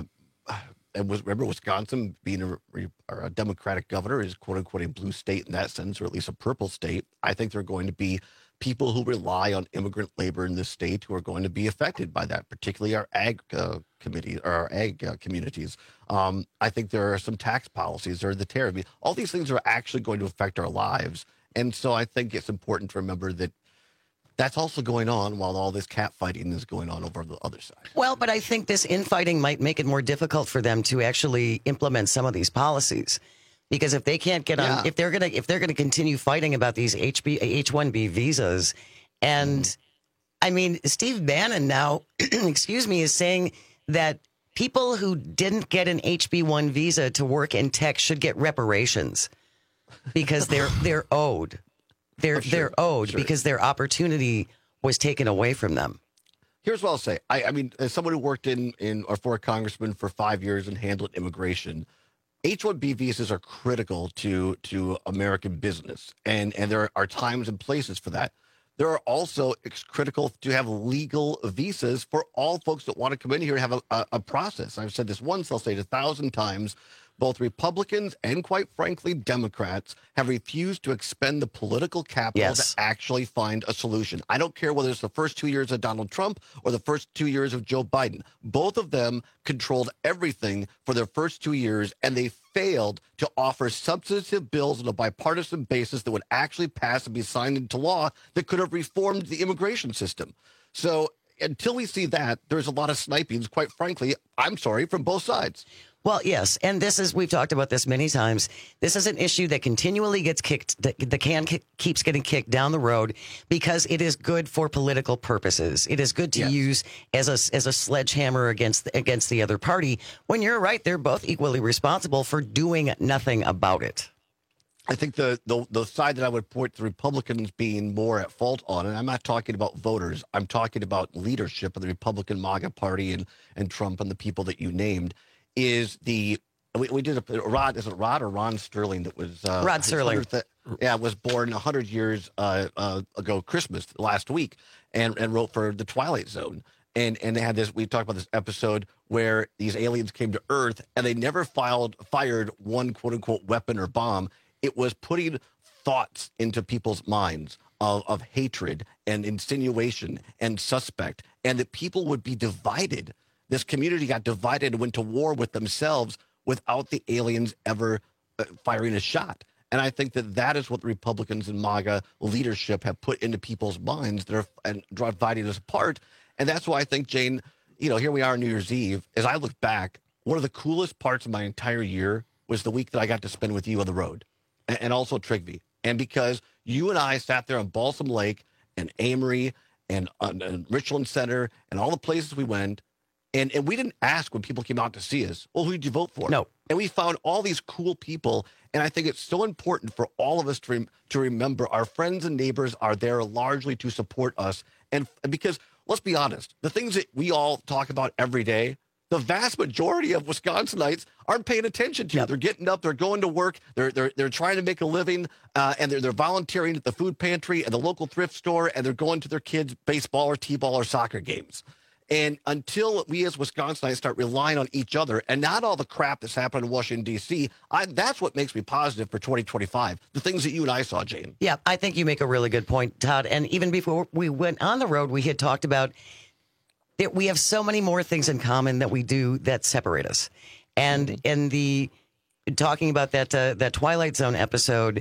and was, remember Wisconsin being a, or a Democratic governor is quote unquote a blue state in that sense, or at least a purple state. I think there are going to be people who rely on immigrant labor in this state who are going to be affected by that, particularly our ag uh, committee or our ag uh, communities. Um, I think there are some tax policies or the tariff. I mean, all these things are actually going to affect our lives. And so I think it's important to remember that that's also going on while all this cat fighting is going on over the other side. Well, but I think this infighting might make it more difficult for them to actually implement some of these policies. Because if they can't get on, Yeah. if they're gonna if they're gonna continue fighting about these H B H one B visas, and mm. I mean Steve Bannon now, excuse me, is saying that people who didn't get an H B one visa to work in tech should get reparations because they're they're owed, they're sure. they're owed Sure. because their opportunity was taken away from them. Here's what I'll say. I, I mean, as someone who worked in in or for a congressman for five years and handled immigration. H one B visas are critical to to American business, and, and there are times and places for that. There are also, it's critical to have legal visas for all folks that want to come in here and have a, a, a process. I've said this once, I'll say it a thousand times. Both Republicans and, quite frankly, Democrats have refused to expend the political capital Yes. to actually find a solution. I don't care whether it's the first two years of Donald Trump or the first two years of Joe Biden. Both of them controlled everything for their first two years, and they failed to offer substantive bills on a bipartisan basis that would actually pass and be signed into law that could have reformed the immigration system. So until we see that, there's a lot of snipings, quite frankly, I'm sorry, from both sides. Well, yes, and this is, we've talked about this many times. This is an issue that continually gets kicked, the, the can ki- keeps getting kicked down the road because it is good for political purposes. It is good to Yes. use as a, as a sledgehammer against, the- against the other party. When you're right, they're both equally responsible for doing nothing about it. I think the, the the side that I would point the Republicans being more at fault on, and I'm not talking about voters, I'm talking about leadership of the Republican MAGA party and, and Trump and the people that you named, is the, we, we did a, Rod, is it Rod or Ron Sterling that was? Uh, Rod Sterling. th- yeah, was born one hundred years uh, uh, ago, Christmas, last week, and, and wrote for The Twilight Zone. And and they had this, we talked about this episode where these aliens came to Earth and they never filed, fired one quote unquote weapon or bomb. It was putting thoughts into people's minds of, of hatred and insinuation and suspect, and that people would be divided. This community got divided and went to war with themselves without the aliens ever uh, firing a shot. And I think that that is what the Republicans and MAGA leadership have put into people's minds that are and dividing us apart. And that's why I think, Jane, you know, here we are on New Year's Eve. As I look back, one of the coolest parts of my entire year was the week that I got to spend with you on the road. And also Trigby. And because you and I sat there on Balsam Lake and Amory and, uh, and Richland Center and all the places we went, and, and we didn't ask when people came out to see us, well, who did you vote for? No. And we found all these cool people. And I think it's so important for all of us to, rem- to remember our friends and neighbors are there largely to support us. And, and because, let's be honest, the things that we all talk about every day, the vast majority of Wisconsinites aren't paying attention to. Yep. They're getting up, they're going to work, they're they're they're trying to make a living, uh, and they're they're volunteering at the food pantry and the local thrift store, and they're going to their kids' baseball or t-ball or soccer games. And until we as Wisconsinites start relying on each other and not all the crap that's happening in Washington, D C, I, that's what makes me positive for twenty twenty-five. The things that you and I saw, Jane. Yeah, I think you make a really good point, Todd. And even before we went on the road, we had talked about that we have so many more things in common that we do that separate us. And mm-hmm. in the talking about that uh, that Twilight Zone episode,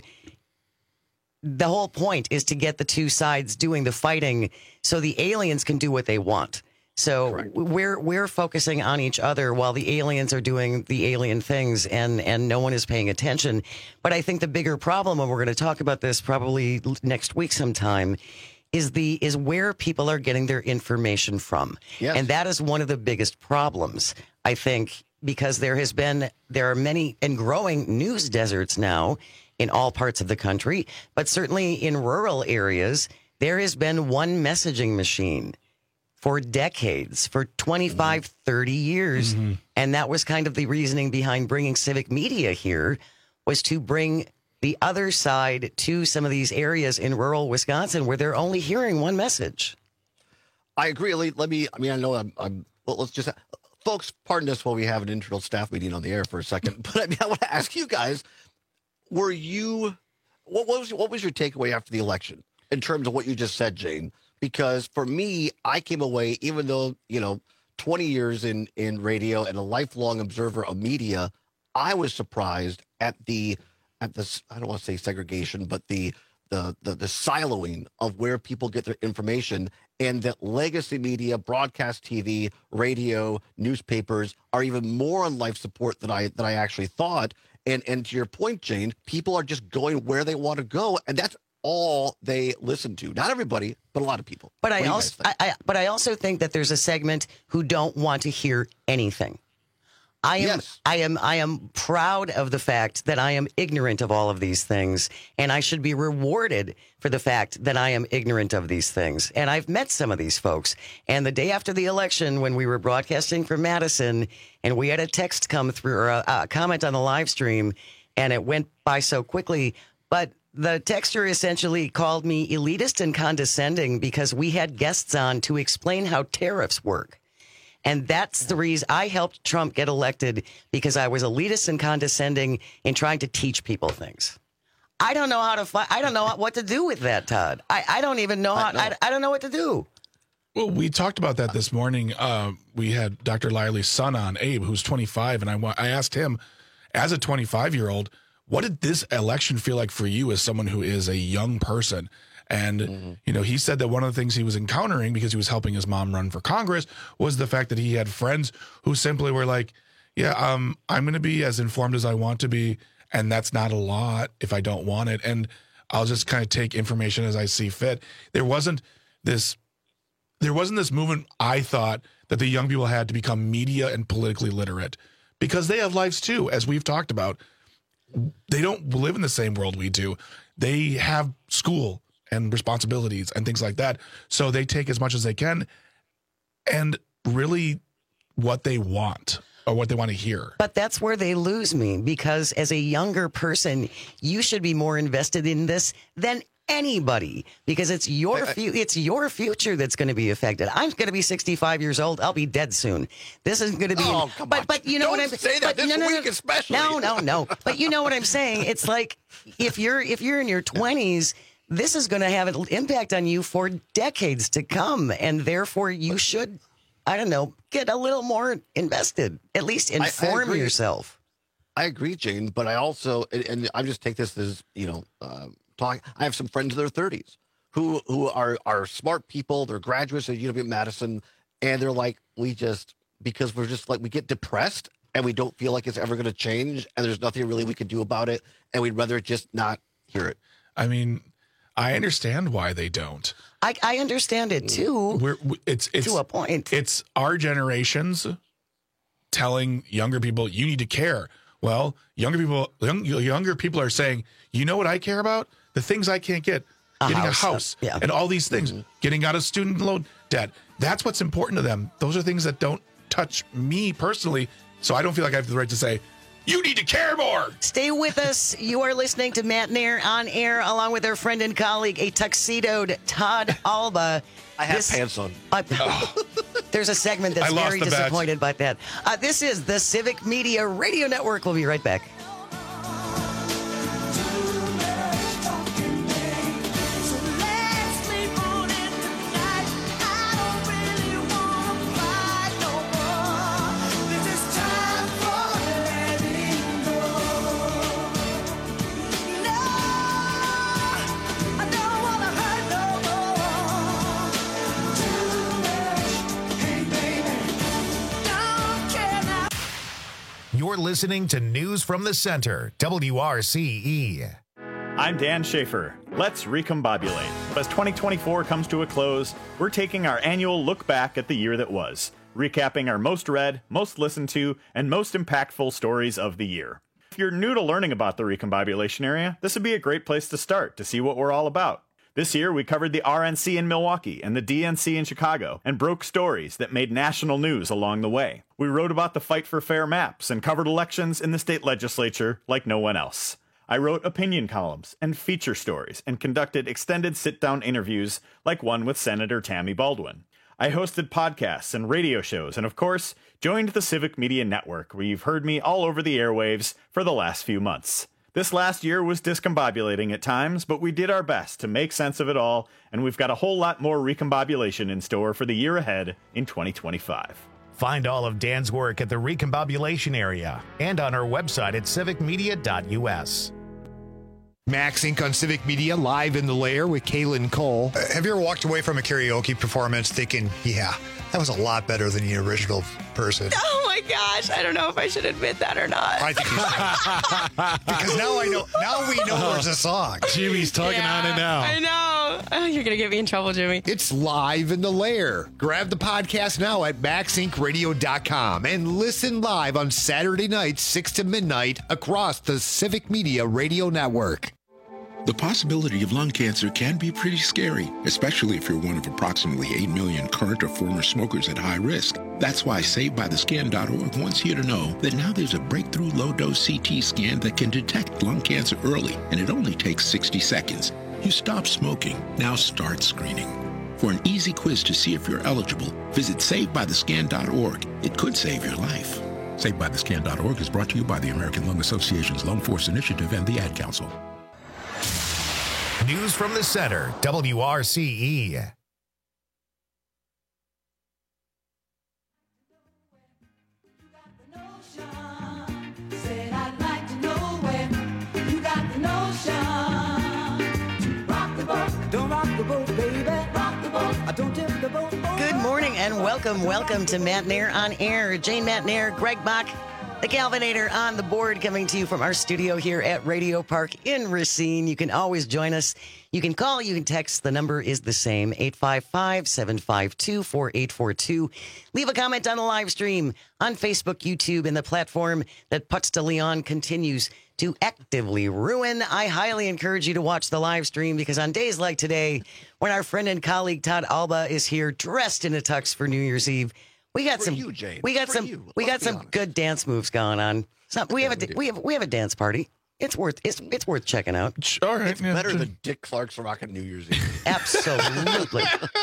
the whole point is to get the two sides doing the fighting so the aliens can do what they want. So Correct. we're we're focusing on each other while the aliens are doing the alien things, and, and no one is paying attention. But I think the bigger problem, and we're going to talk about this probably next week sometime, is the is where people are getting their information from. Yes. And that is one of the biggest problems, I think, because there has been there are many and growing news deserts now in all parts of the country, but certainly in rural areas, there has been one messaging machine for decades, for twenty-five, mm-hmm. thirty years. Mm-hmm. And that was kind of the reasoning behind bringing Civic Media here, was to bring the other side to some of these areas in rural Wisconsin where they're only hearing one message. I agree. Let me, I mean, I know I'm, I'm well, let's just, folks, pardon us while we have an internal staff meeting on the air for a second. But I mean, I want to ask you guys, were you, what, what was what was your takeaway after the election in terms of what you just said, Jane? Because for me, I came away, even though, you know, twenty years in, in radio and a lifelong observer of media, I was surprised at the, at this, I don't want to say segregation, but the, the, the, the siloing of where people get their information, and that legacy media, broadcast T V, radio, newspapers are even more on life support than I, than I actually thought. And, and to your point, Jane, people are just going where they want to go. And that's all they listen to. Not everybody, but a lot of people. But I also, I, I, but I also think that there's a segment who don't want to hear anything. I am, yes. I am, I am proud of the fact that I am ignorant of all of these things, and I should be rewarded for the fact that I am ignorant of these things. And I've met some of these folks. And the day after the election, when we were broadcasting from Madison, and we had a text come through, or a, a comment on the live stream, and it went by so quickly, but the texter essentially called me elitist and condescending because we had guests on to explain how tariffs work. And that's the reason I helped Trump get elected, because I was elitist and condescending in trying to teach people things. I don't know how to fi- I don't know what to do with that, Todd. I, I don't even know how, I, know. I, I don't know what to do. Well, we talked about that this morning. Uh, we had Doctor Liley's son on, Abe, who's twenty-five. And I, I asked him, as a twenty-five-year-old, what did this election feel like for you as someone who is a young person? And, mm-hmm. you know, he said that one of the things he was encountering, because he was helping his mom run for Congress, was the fact that he had friends who simply were like, yeah, um, I'm going to be as informed as I want to be. And that's not a lot if I don't want it. And I'll just kind of take information as I see fit. There wasn't this, there wasn't this movement, I thought, that the young people had to become media and politically literate, because they have lives too, as we've talked about. They don't live in the same world we do. They have school and responsibilities and things like that. So they take as much as they can, and really what they want or what they want to hear. But that's where they lose me, because as a younger person, you should be more invested in this than anybody, because it's your fu- it's your future that's going to be affected. I'm going to be sixty-five years old. I'll be dead soon. This isn't going to be. Oh, come but on. but you know Don't what I'm say that but, this no, no, week no, especially. No, no, no. But you know what I'm saying. It's like if you're if you're in your twenties, this is going to have an impact on you for decades to come, and therefore you should, I don't know, get a little more invested. At least inform I, I yourself. I agree, Jane. But I also, and, and I just take this as, you know. Uh, Talk. I have some friends in their thirties who who are are smart people. They're graduates at U W Madison, and they're like, we just, because we're just like, we get depressed and we don't feel like it's ever going to change, and there's nothing really we can do about it, and we'd rather just not hear it. I mean, I understand why they don't. I, I understand it too. We're it's it's to a point. It's our generations telling younger people, you need to care. Well, younger people, young, younger people are saying, you know what I care about? The things I can't get. A getting house, a house yeah. and all these things. Mm-hmm. Getting out of student loan debt. That's what's important to them. Those are things that don't touch me personally. So I don't feel like I have the right to say, you need to care more. Stay with us. You are listening to Matt Nair on air, along with our friend and colleague, a tuxedoed Todd Alba. I have this, pants on. Uh, there's a segment that's very disappointed bet. by that. Uh, this is the Civic Media Radio Network. We'll be right back. You're listening to News from the Center, W R C E. I'm Dan Schaefer. Let's recombobulate. As twenty twenty-four comes to a close, we're taking our annual look back at the year that was, recapping our most read, most listened to, and most impactful stories of the year. If you're new to learning about the recombobulation area, this would be a great place to start to see what we're all about. This year, we covered the R N C in Milwaukee and the D N C in Chicago and broke stories that made national news along the way. We wrote about the fight for fair maps and covered elections in the state legislature like no one else. I wrote opinion columns and feature stories and conducted extended sit-down interviews like one with Senator Tammy Baldwin. I hosted podcasts and radio shows and, of course, joined the Civic Media Network, where you've heard me all over the airwaves for the last few months. This last year was discombobulating at times, but we did our best to make sense of it all, and we've got a whole lot more recombobulation in store for the year ahead in twenty twenty-five. Find all of Dan's work at the recombobulation area and on our website at civic media dot u s. Max Incorporated on Civic Media, live in the lair with Kaylin Cole. Uh, have you ever walked away from a karaoke performance thinking, yeah, that was a lot better than the original person? Oh my gosh, I don't know if I should admit that or not. I think you should. Because now I know, now we know there's a song. Jimmy's tugging Yeah, on it now. I know. Oh, you're going to get me in trouble, Jimmy. It's live in the lair. Grab the podcast now at max inc radio dot com and listen live on Saturday nights, six to midnight, across the Civic Media Radio Network. The possibility of lung cancer can be pretty scary, especially if you're one of approximately eight million current or former smokers at high risk. That's why Saved By The Scan dot org wants you to know that now there's a breakthrough low-dose C T scan that can detect lung cancer early, and it only takes sixty seconds. You stop smoking, now start screening. For an easy quiz to see if you're eligible, visit Saved By The Scan dot org. It could save your life. Saved By The Scan dot org is brought to you by the American Lung Association's Lung Force Initiative and the Ad Council. News from the Center, W R C E. Good morning and welcome, welcome to Matt Nair on Air. Jane Matt Nair, Greg Bach, the Calvinator on the board, coming to you from our studio here at Radio Park in Racine. You can always join us. You can call, you can text. The number is the same, eight five five, seven five two, four eight four two. Leave a comment on the live stream on Facebook, YouTube, and the platform that Putz de Leon continues to actively ruin. I highly encourage you to watch the live stream, because on days like today, when our friend and colleague Todd Alba is here dressed in a tux for New Year's Eve, we got For some you, Jane. we got For some you. we Let's got be some honest. good dance moves going on. So we have a we do. we have we have a dance party. It's worth it's it's worth checking out. All right, It's better than Dick Clark's Rockin' New Year's Eve. Absolutely.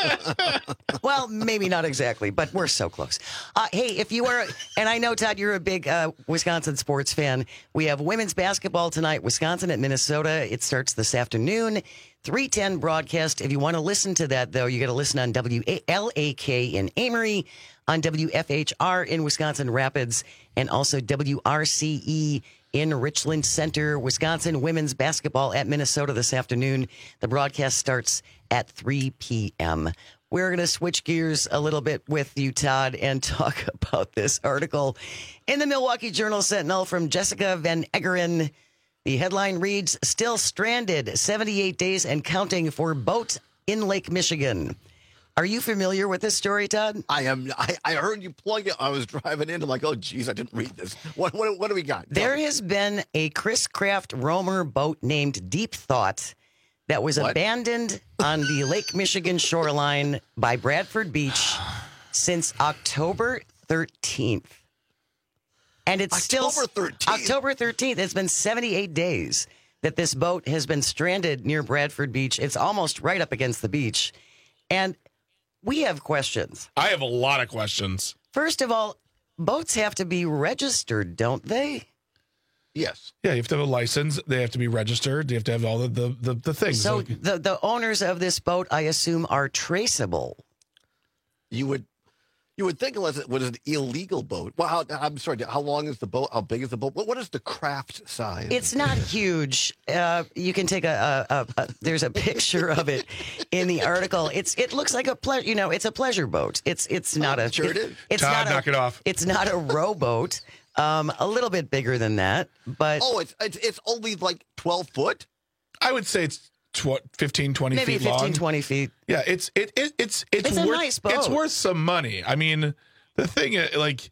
Well, maybe not exactly, but we're so close. Uh, hey, if you are, and I know, Todd, you're a big uh, Wisconsin sports fan. We have women's basketball tonight, Wisconsin at Minnesota. It starts this afternoon, three ten broadcast. If you want to listen to that, though, you got to listen on W L A K in Amory, on W F H R in Wisconsin Rapids, and also W R C E in Richland Center. Wisconsin women's basketball at Minnesota this afternoon. The broadcast starts at three p.m. We're going to switch gears a little bit with you, Todd, and talk about this article in the Milwaukee Journal-Sentinel from Jessica Van Eggeren. The headline reads, "Still stranded, seventy-eight days and counting for boat in Lake Michigan." Are you familiar with this story, Todd? I am. I, I heard you plug it. I was driving in. I'm like, oh, geez, I didn't read this. What what, what do we got? There has been a Chris Craft Romer boat named Deep Thought that was What? abandoned on the Lake Michigan shoreline by Bradford Beach since October thirteenth. And it's still October thirteenth? October thirteenth. It's been seventy-eight days that this boat has been stranded near Bradford Beach. It's almost right up against the beach. And we have questions. I have a lot of questions. First of all, boats have to be registered, don't they? Yes. Yeah, you have to have a license. They have to be registered. You have to have all the the, the, the things. So Like- the, the owners of this boat, I assume, are traceable. You would You would think unless it was an illegal boat. Well, how, I'm sorry. How long is the boat? How big is the boat? What, what is the craft size? It's not huge. Uh, you can take a, a, a, a. There's a picture of it in the article. It's it looks like a pleasure. You know, it's a pleasure boat. It's it's not oh, a. Sure, it, it is. It's Todd, not knock a, it off. It's not a rowboat. Um, a little bit bigger than that, but oh, it's it's, it's only like twelve foot. I would say it's tw- fifteen, twenty maybe feet fifteen, long. twenty feet. Yeah, it's it, it it's it's, It's a worth nice boat. it's worth some money. I mean, the thing is, like,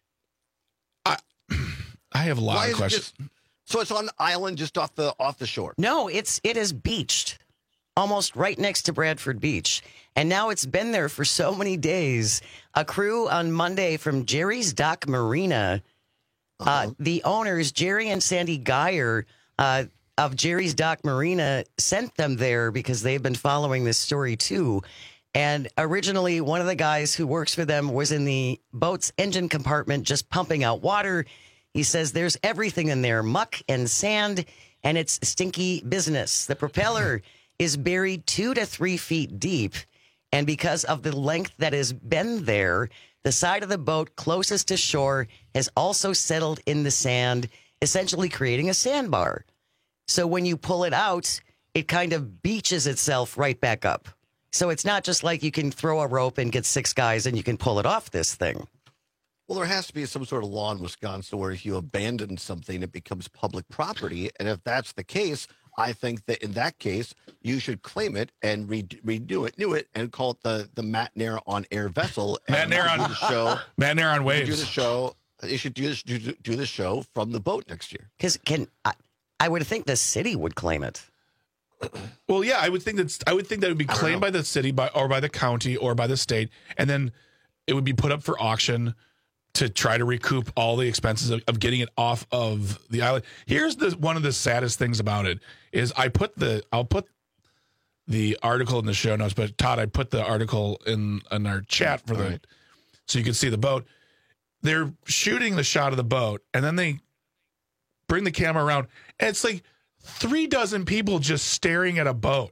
I I have a lot Why of is it questions. just- so it's on an island just off the off the shore. No, it's it is beached, almost right next to Bradford Beach, and now it's been there for so many days. A crew on Monday from Jerry's Dock Marina. Uh, the owners, Jerry and Sandy Geyer uh, of Jerry's Dock Marina, sent them there because they've been following this story too. And originally, one of the guys who works for them was in the boat's engine compartment just pumping out water. He says there's everything in there, muck and sand, and it's stinky business. The propeller is buried two to three feet deep. And because of the length that has been there, the side of the boat closest to shore has also settled in the sand, essentially creating a sandbar. So when you pull it out, it kind of beaches itself right back up. So it's not just like you can throw a rope and get six guys and you can pull it off this thing. Well, there has to be some sort of law in Wisconsin where if you abandon something, it becomes public property. And if that's the case, I think that in that case, you should claim it and re- redo it, new it, and call it the the Matt Nair on air vessel. Matt Nair on the show. Matt Nair on Do waves. the show. You should do this, do, do the show from the boat next year. Because can I, I would think the city would claim it. Well, yeah, I would think that's I would think that would be claimed by the city, by or by the county, or by the state, and then it would be put up for auction to try to recoup all the expenses of, of getting it off of the island. Here's the one of the saddest things about it is I put the I'll put the article in the show notes, but Todd, I put the article in in our chat for the right. so you can see the boat. They're shooting the shot of the boat, and then they bring the camera around, and it's like three dozen people just staring at a boat.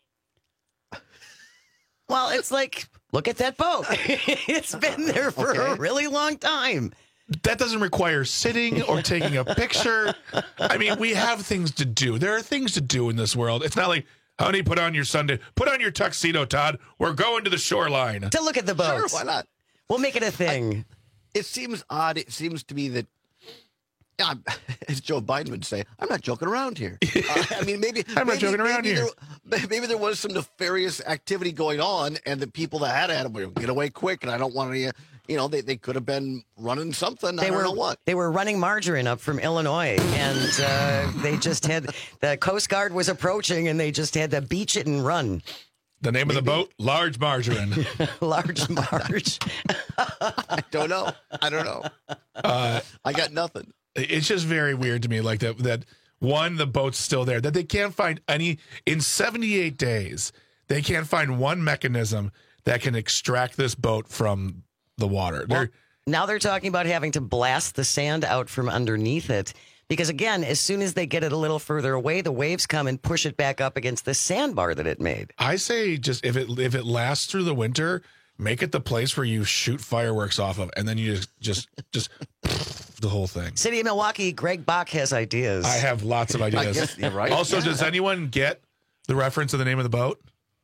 Well, it's like, look at that boat. It's been there for Okay. a really long time. That doesn't require sitting or taking a picture. I mean, we have things to do. There are things to do in this world. It's not like, honey, put on your Sunday, put on your tuxedo, Todd. We're going to the shoreline. To look at the boat. Sure, why not? We'll make it a thing. I, it seems odd. It seems to me that, yeah, I'm- as Joe Biden would say, I'm not joking around here. Uh, I mean, maybe I'm not maybe, joking around maybe here. There, maybe there was some nefarious activity going on, and the people that had it would get away quick. And I don't want to, you know, they, they could have been running something. They I don't were know what. They were running margarine up from Illinois, and uh, they just had the Coast Guard was approaching, and they just had to beach it and run. The name of the boat, Large Margarine. Large Marge. I don't know. I don't know. Uh, I got nothing. It's just very weird to me, like that. That one, the boat's still there. That they can't find any in seventy-eight days. They can't find one mechanism that can extract this boat from the water. Well, They're- now they're talking about having to blast the sand out from underneath it. Because again, as soon as they get it a little further away, the waves come and push it back up against the sandbar that it made. I say just if it if it lasts through the winter, make it the place where you shoot fireworks off of, and then you just just just the whole thing. City of Milwaukee, Greg Bach has ideas. I have lots of ideas. I guess you're right. Also, Yeah. does anyone get the reference of the name of the boat?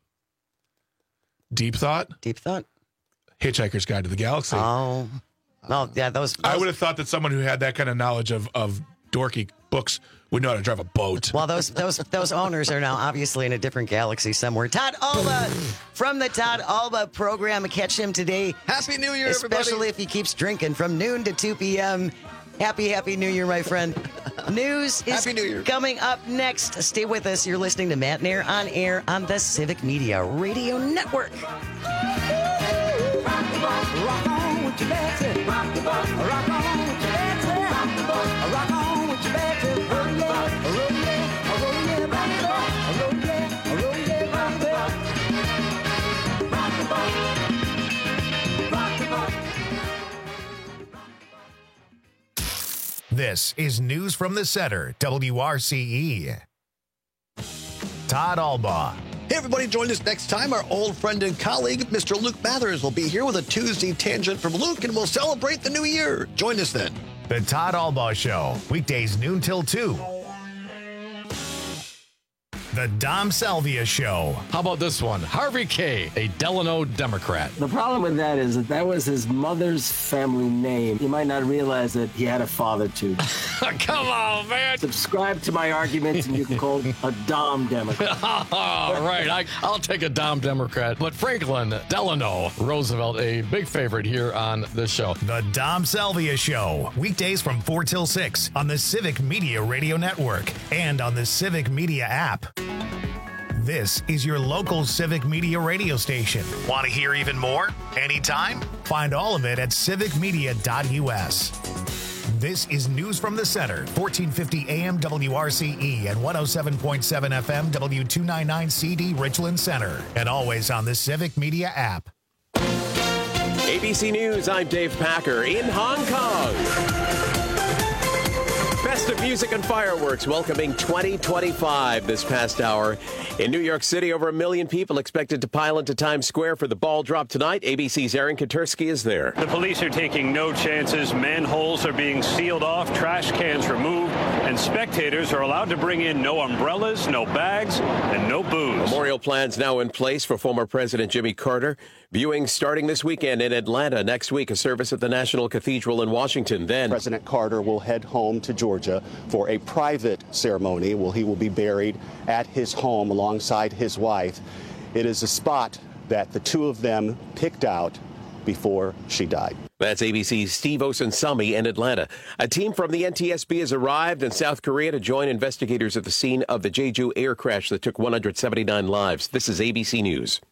Deep Thought? Deep Thought. Hitchhiker's Guide to the Galaxy. Oh, well, yeah, those. I those- would have thought that someone who had that kind of knowledge of, of dorky books would know how to drive a boat. Well, those those those owners are now obviously in a different galaxy somewhere. Todd Alba from the Todd Alba program. Catch him today. Happy New Year, especially everybody. if he keeps drinking from noon to two p.m. Happy, happy New Year, my friend. News is Happy New Year. coming up next. Stay with us. You're listening to Matt Nair on air on the Civic Media Radio Network. Rock on with your Betsy. Rock the boat. Rock on with your Betsy. Rock the boat. Rock on with your Betsy. Roll yeah, roll yeah, roll yeah, rock the boat. Roll yeah, roll yeah, rock the boat. Rock the boat. Rock the boat. This is News from the Center, W R C E. Todd Albaugh. Hey, everybody, join us next time. Our old friend and colleague, Mister Luke Mathers, will be here with a Tuesday tangent from Luke, and we'll celebrate the new year. Join us then. The Todd Albaugh Show, weekdays noon till two. The Dom Salvia Show. How about this one? Harvey K., a Delano Democrat. The problem with that is that that was his mother's family name. You might not realize that he had a father, too. Come on, man. Subscribe to my arguments, and you can call it a Dom Democrat. All right, I, I'll take a Dom Democrat. But Franklin Delano Roosevelt, a big favorite here on this show. The Dom Salvia Show, weekdays from four till six on the Civic Media Radio Network and on the Civic Media app. This is your local Civic Media radio station. Want to hear even more? Anytime? Find all of it at civic media dot u s. This is News from the Center, fourteen fifty A M W R C E and one oh seven point seven F M W two ninety-nine C D Richland Center, and always on the Civic Media app. A B C News, I'm Dave Packer in Hong Kong. Festive music and fireworks welcoming twenty twenty-five this past hour. In New York City, over a million people expected to pile into Times Square for the ball drop tonight. A B C's Aaron Katursky is there. The police are taking no chances. Manholes are being sealed off, trash cans removed, and spectators are allowed to bring in no umbrellas, no bags, and no booze. Memorial plans now in place for former President Jimmy Carter. Viewing starting this weekend in Atlanta. Next week, a service at the National Cathedral in Washington. Then President Carter will head home to Georgia for a private ceremony. Well, he will be buried at his home alongside his wife. It is a spot that the two of them picked out before she died. That's A B C's Steve Osunsami in Atlanta. A team from the N T S B has arrived in South Korea to join investigators at the scene of the Jeju air crash that took one hundred seventy-nine lives. This is A B C News.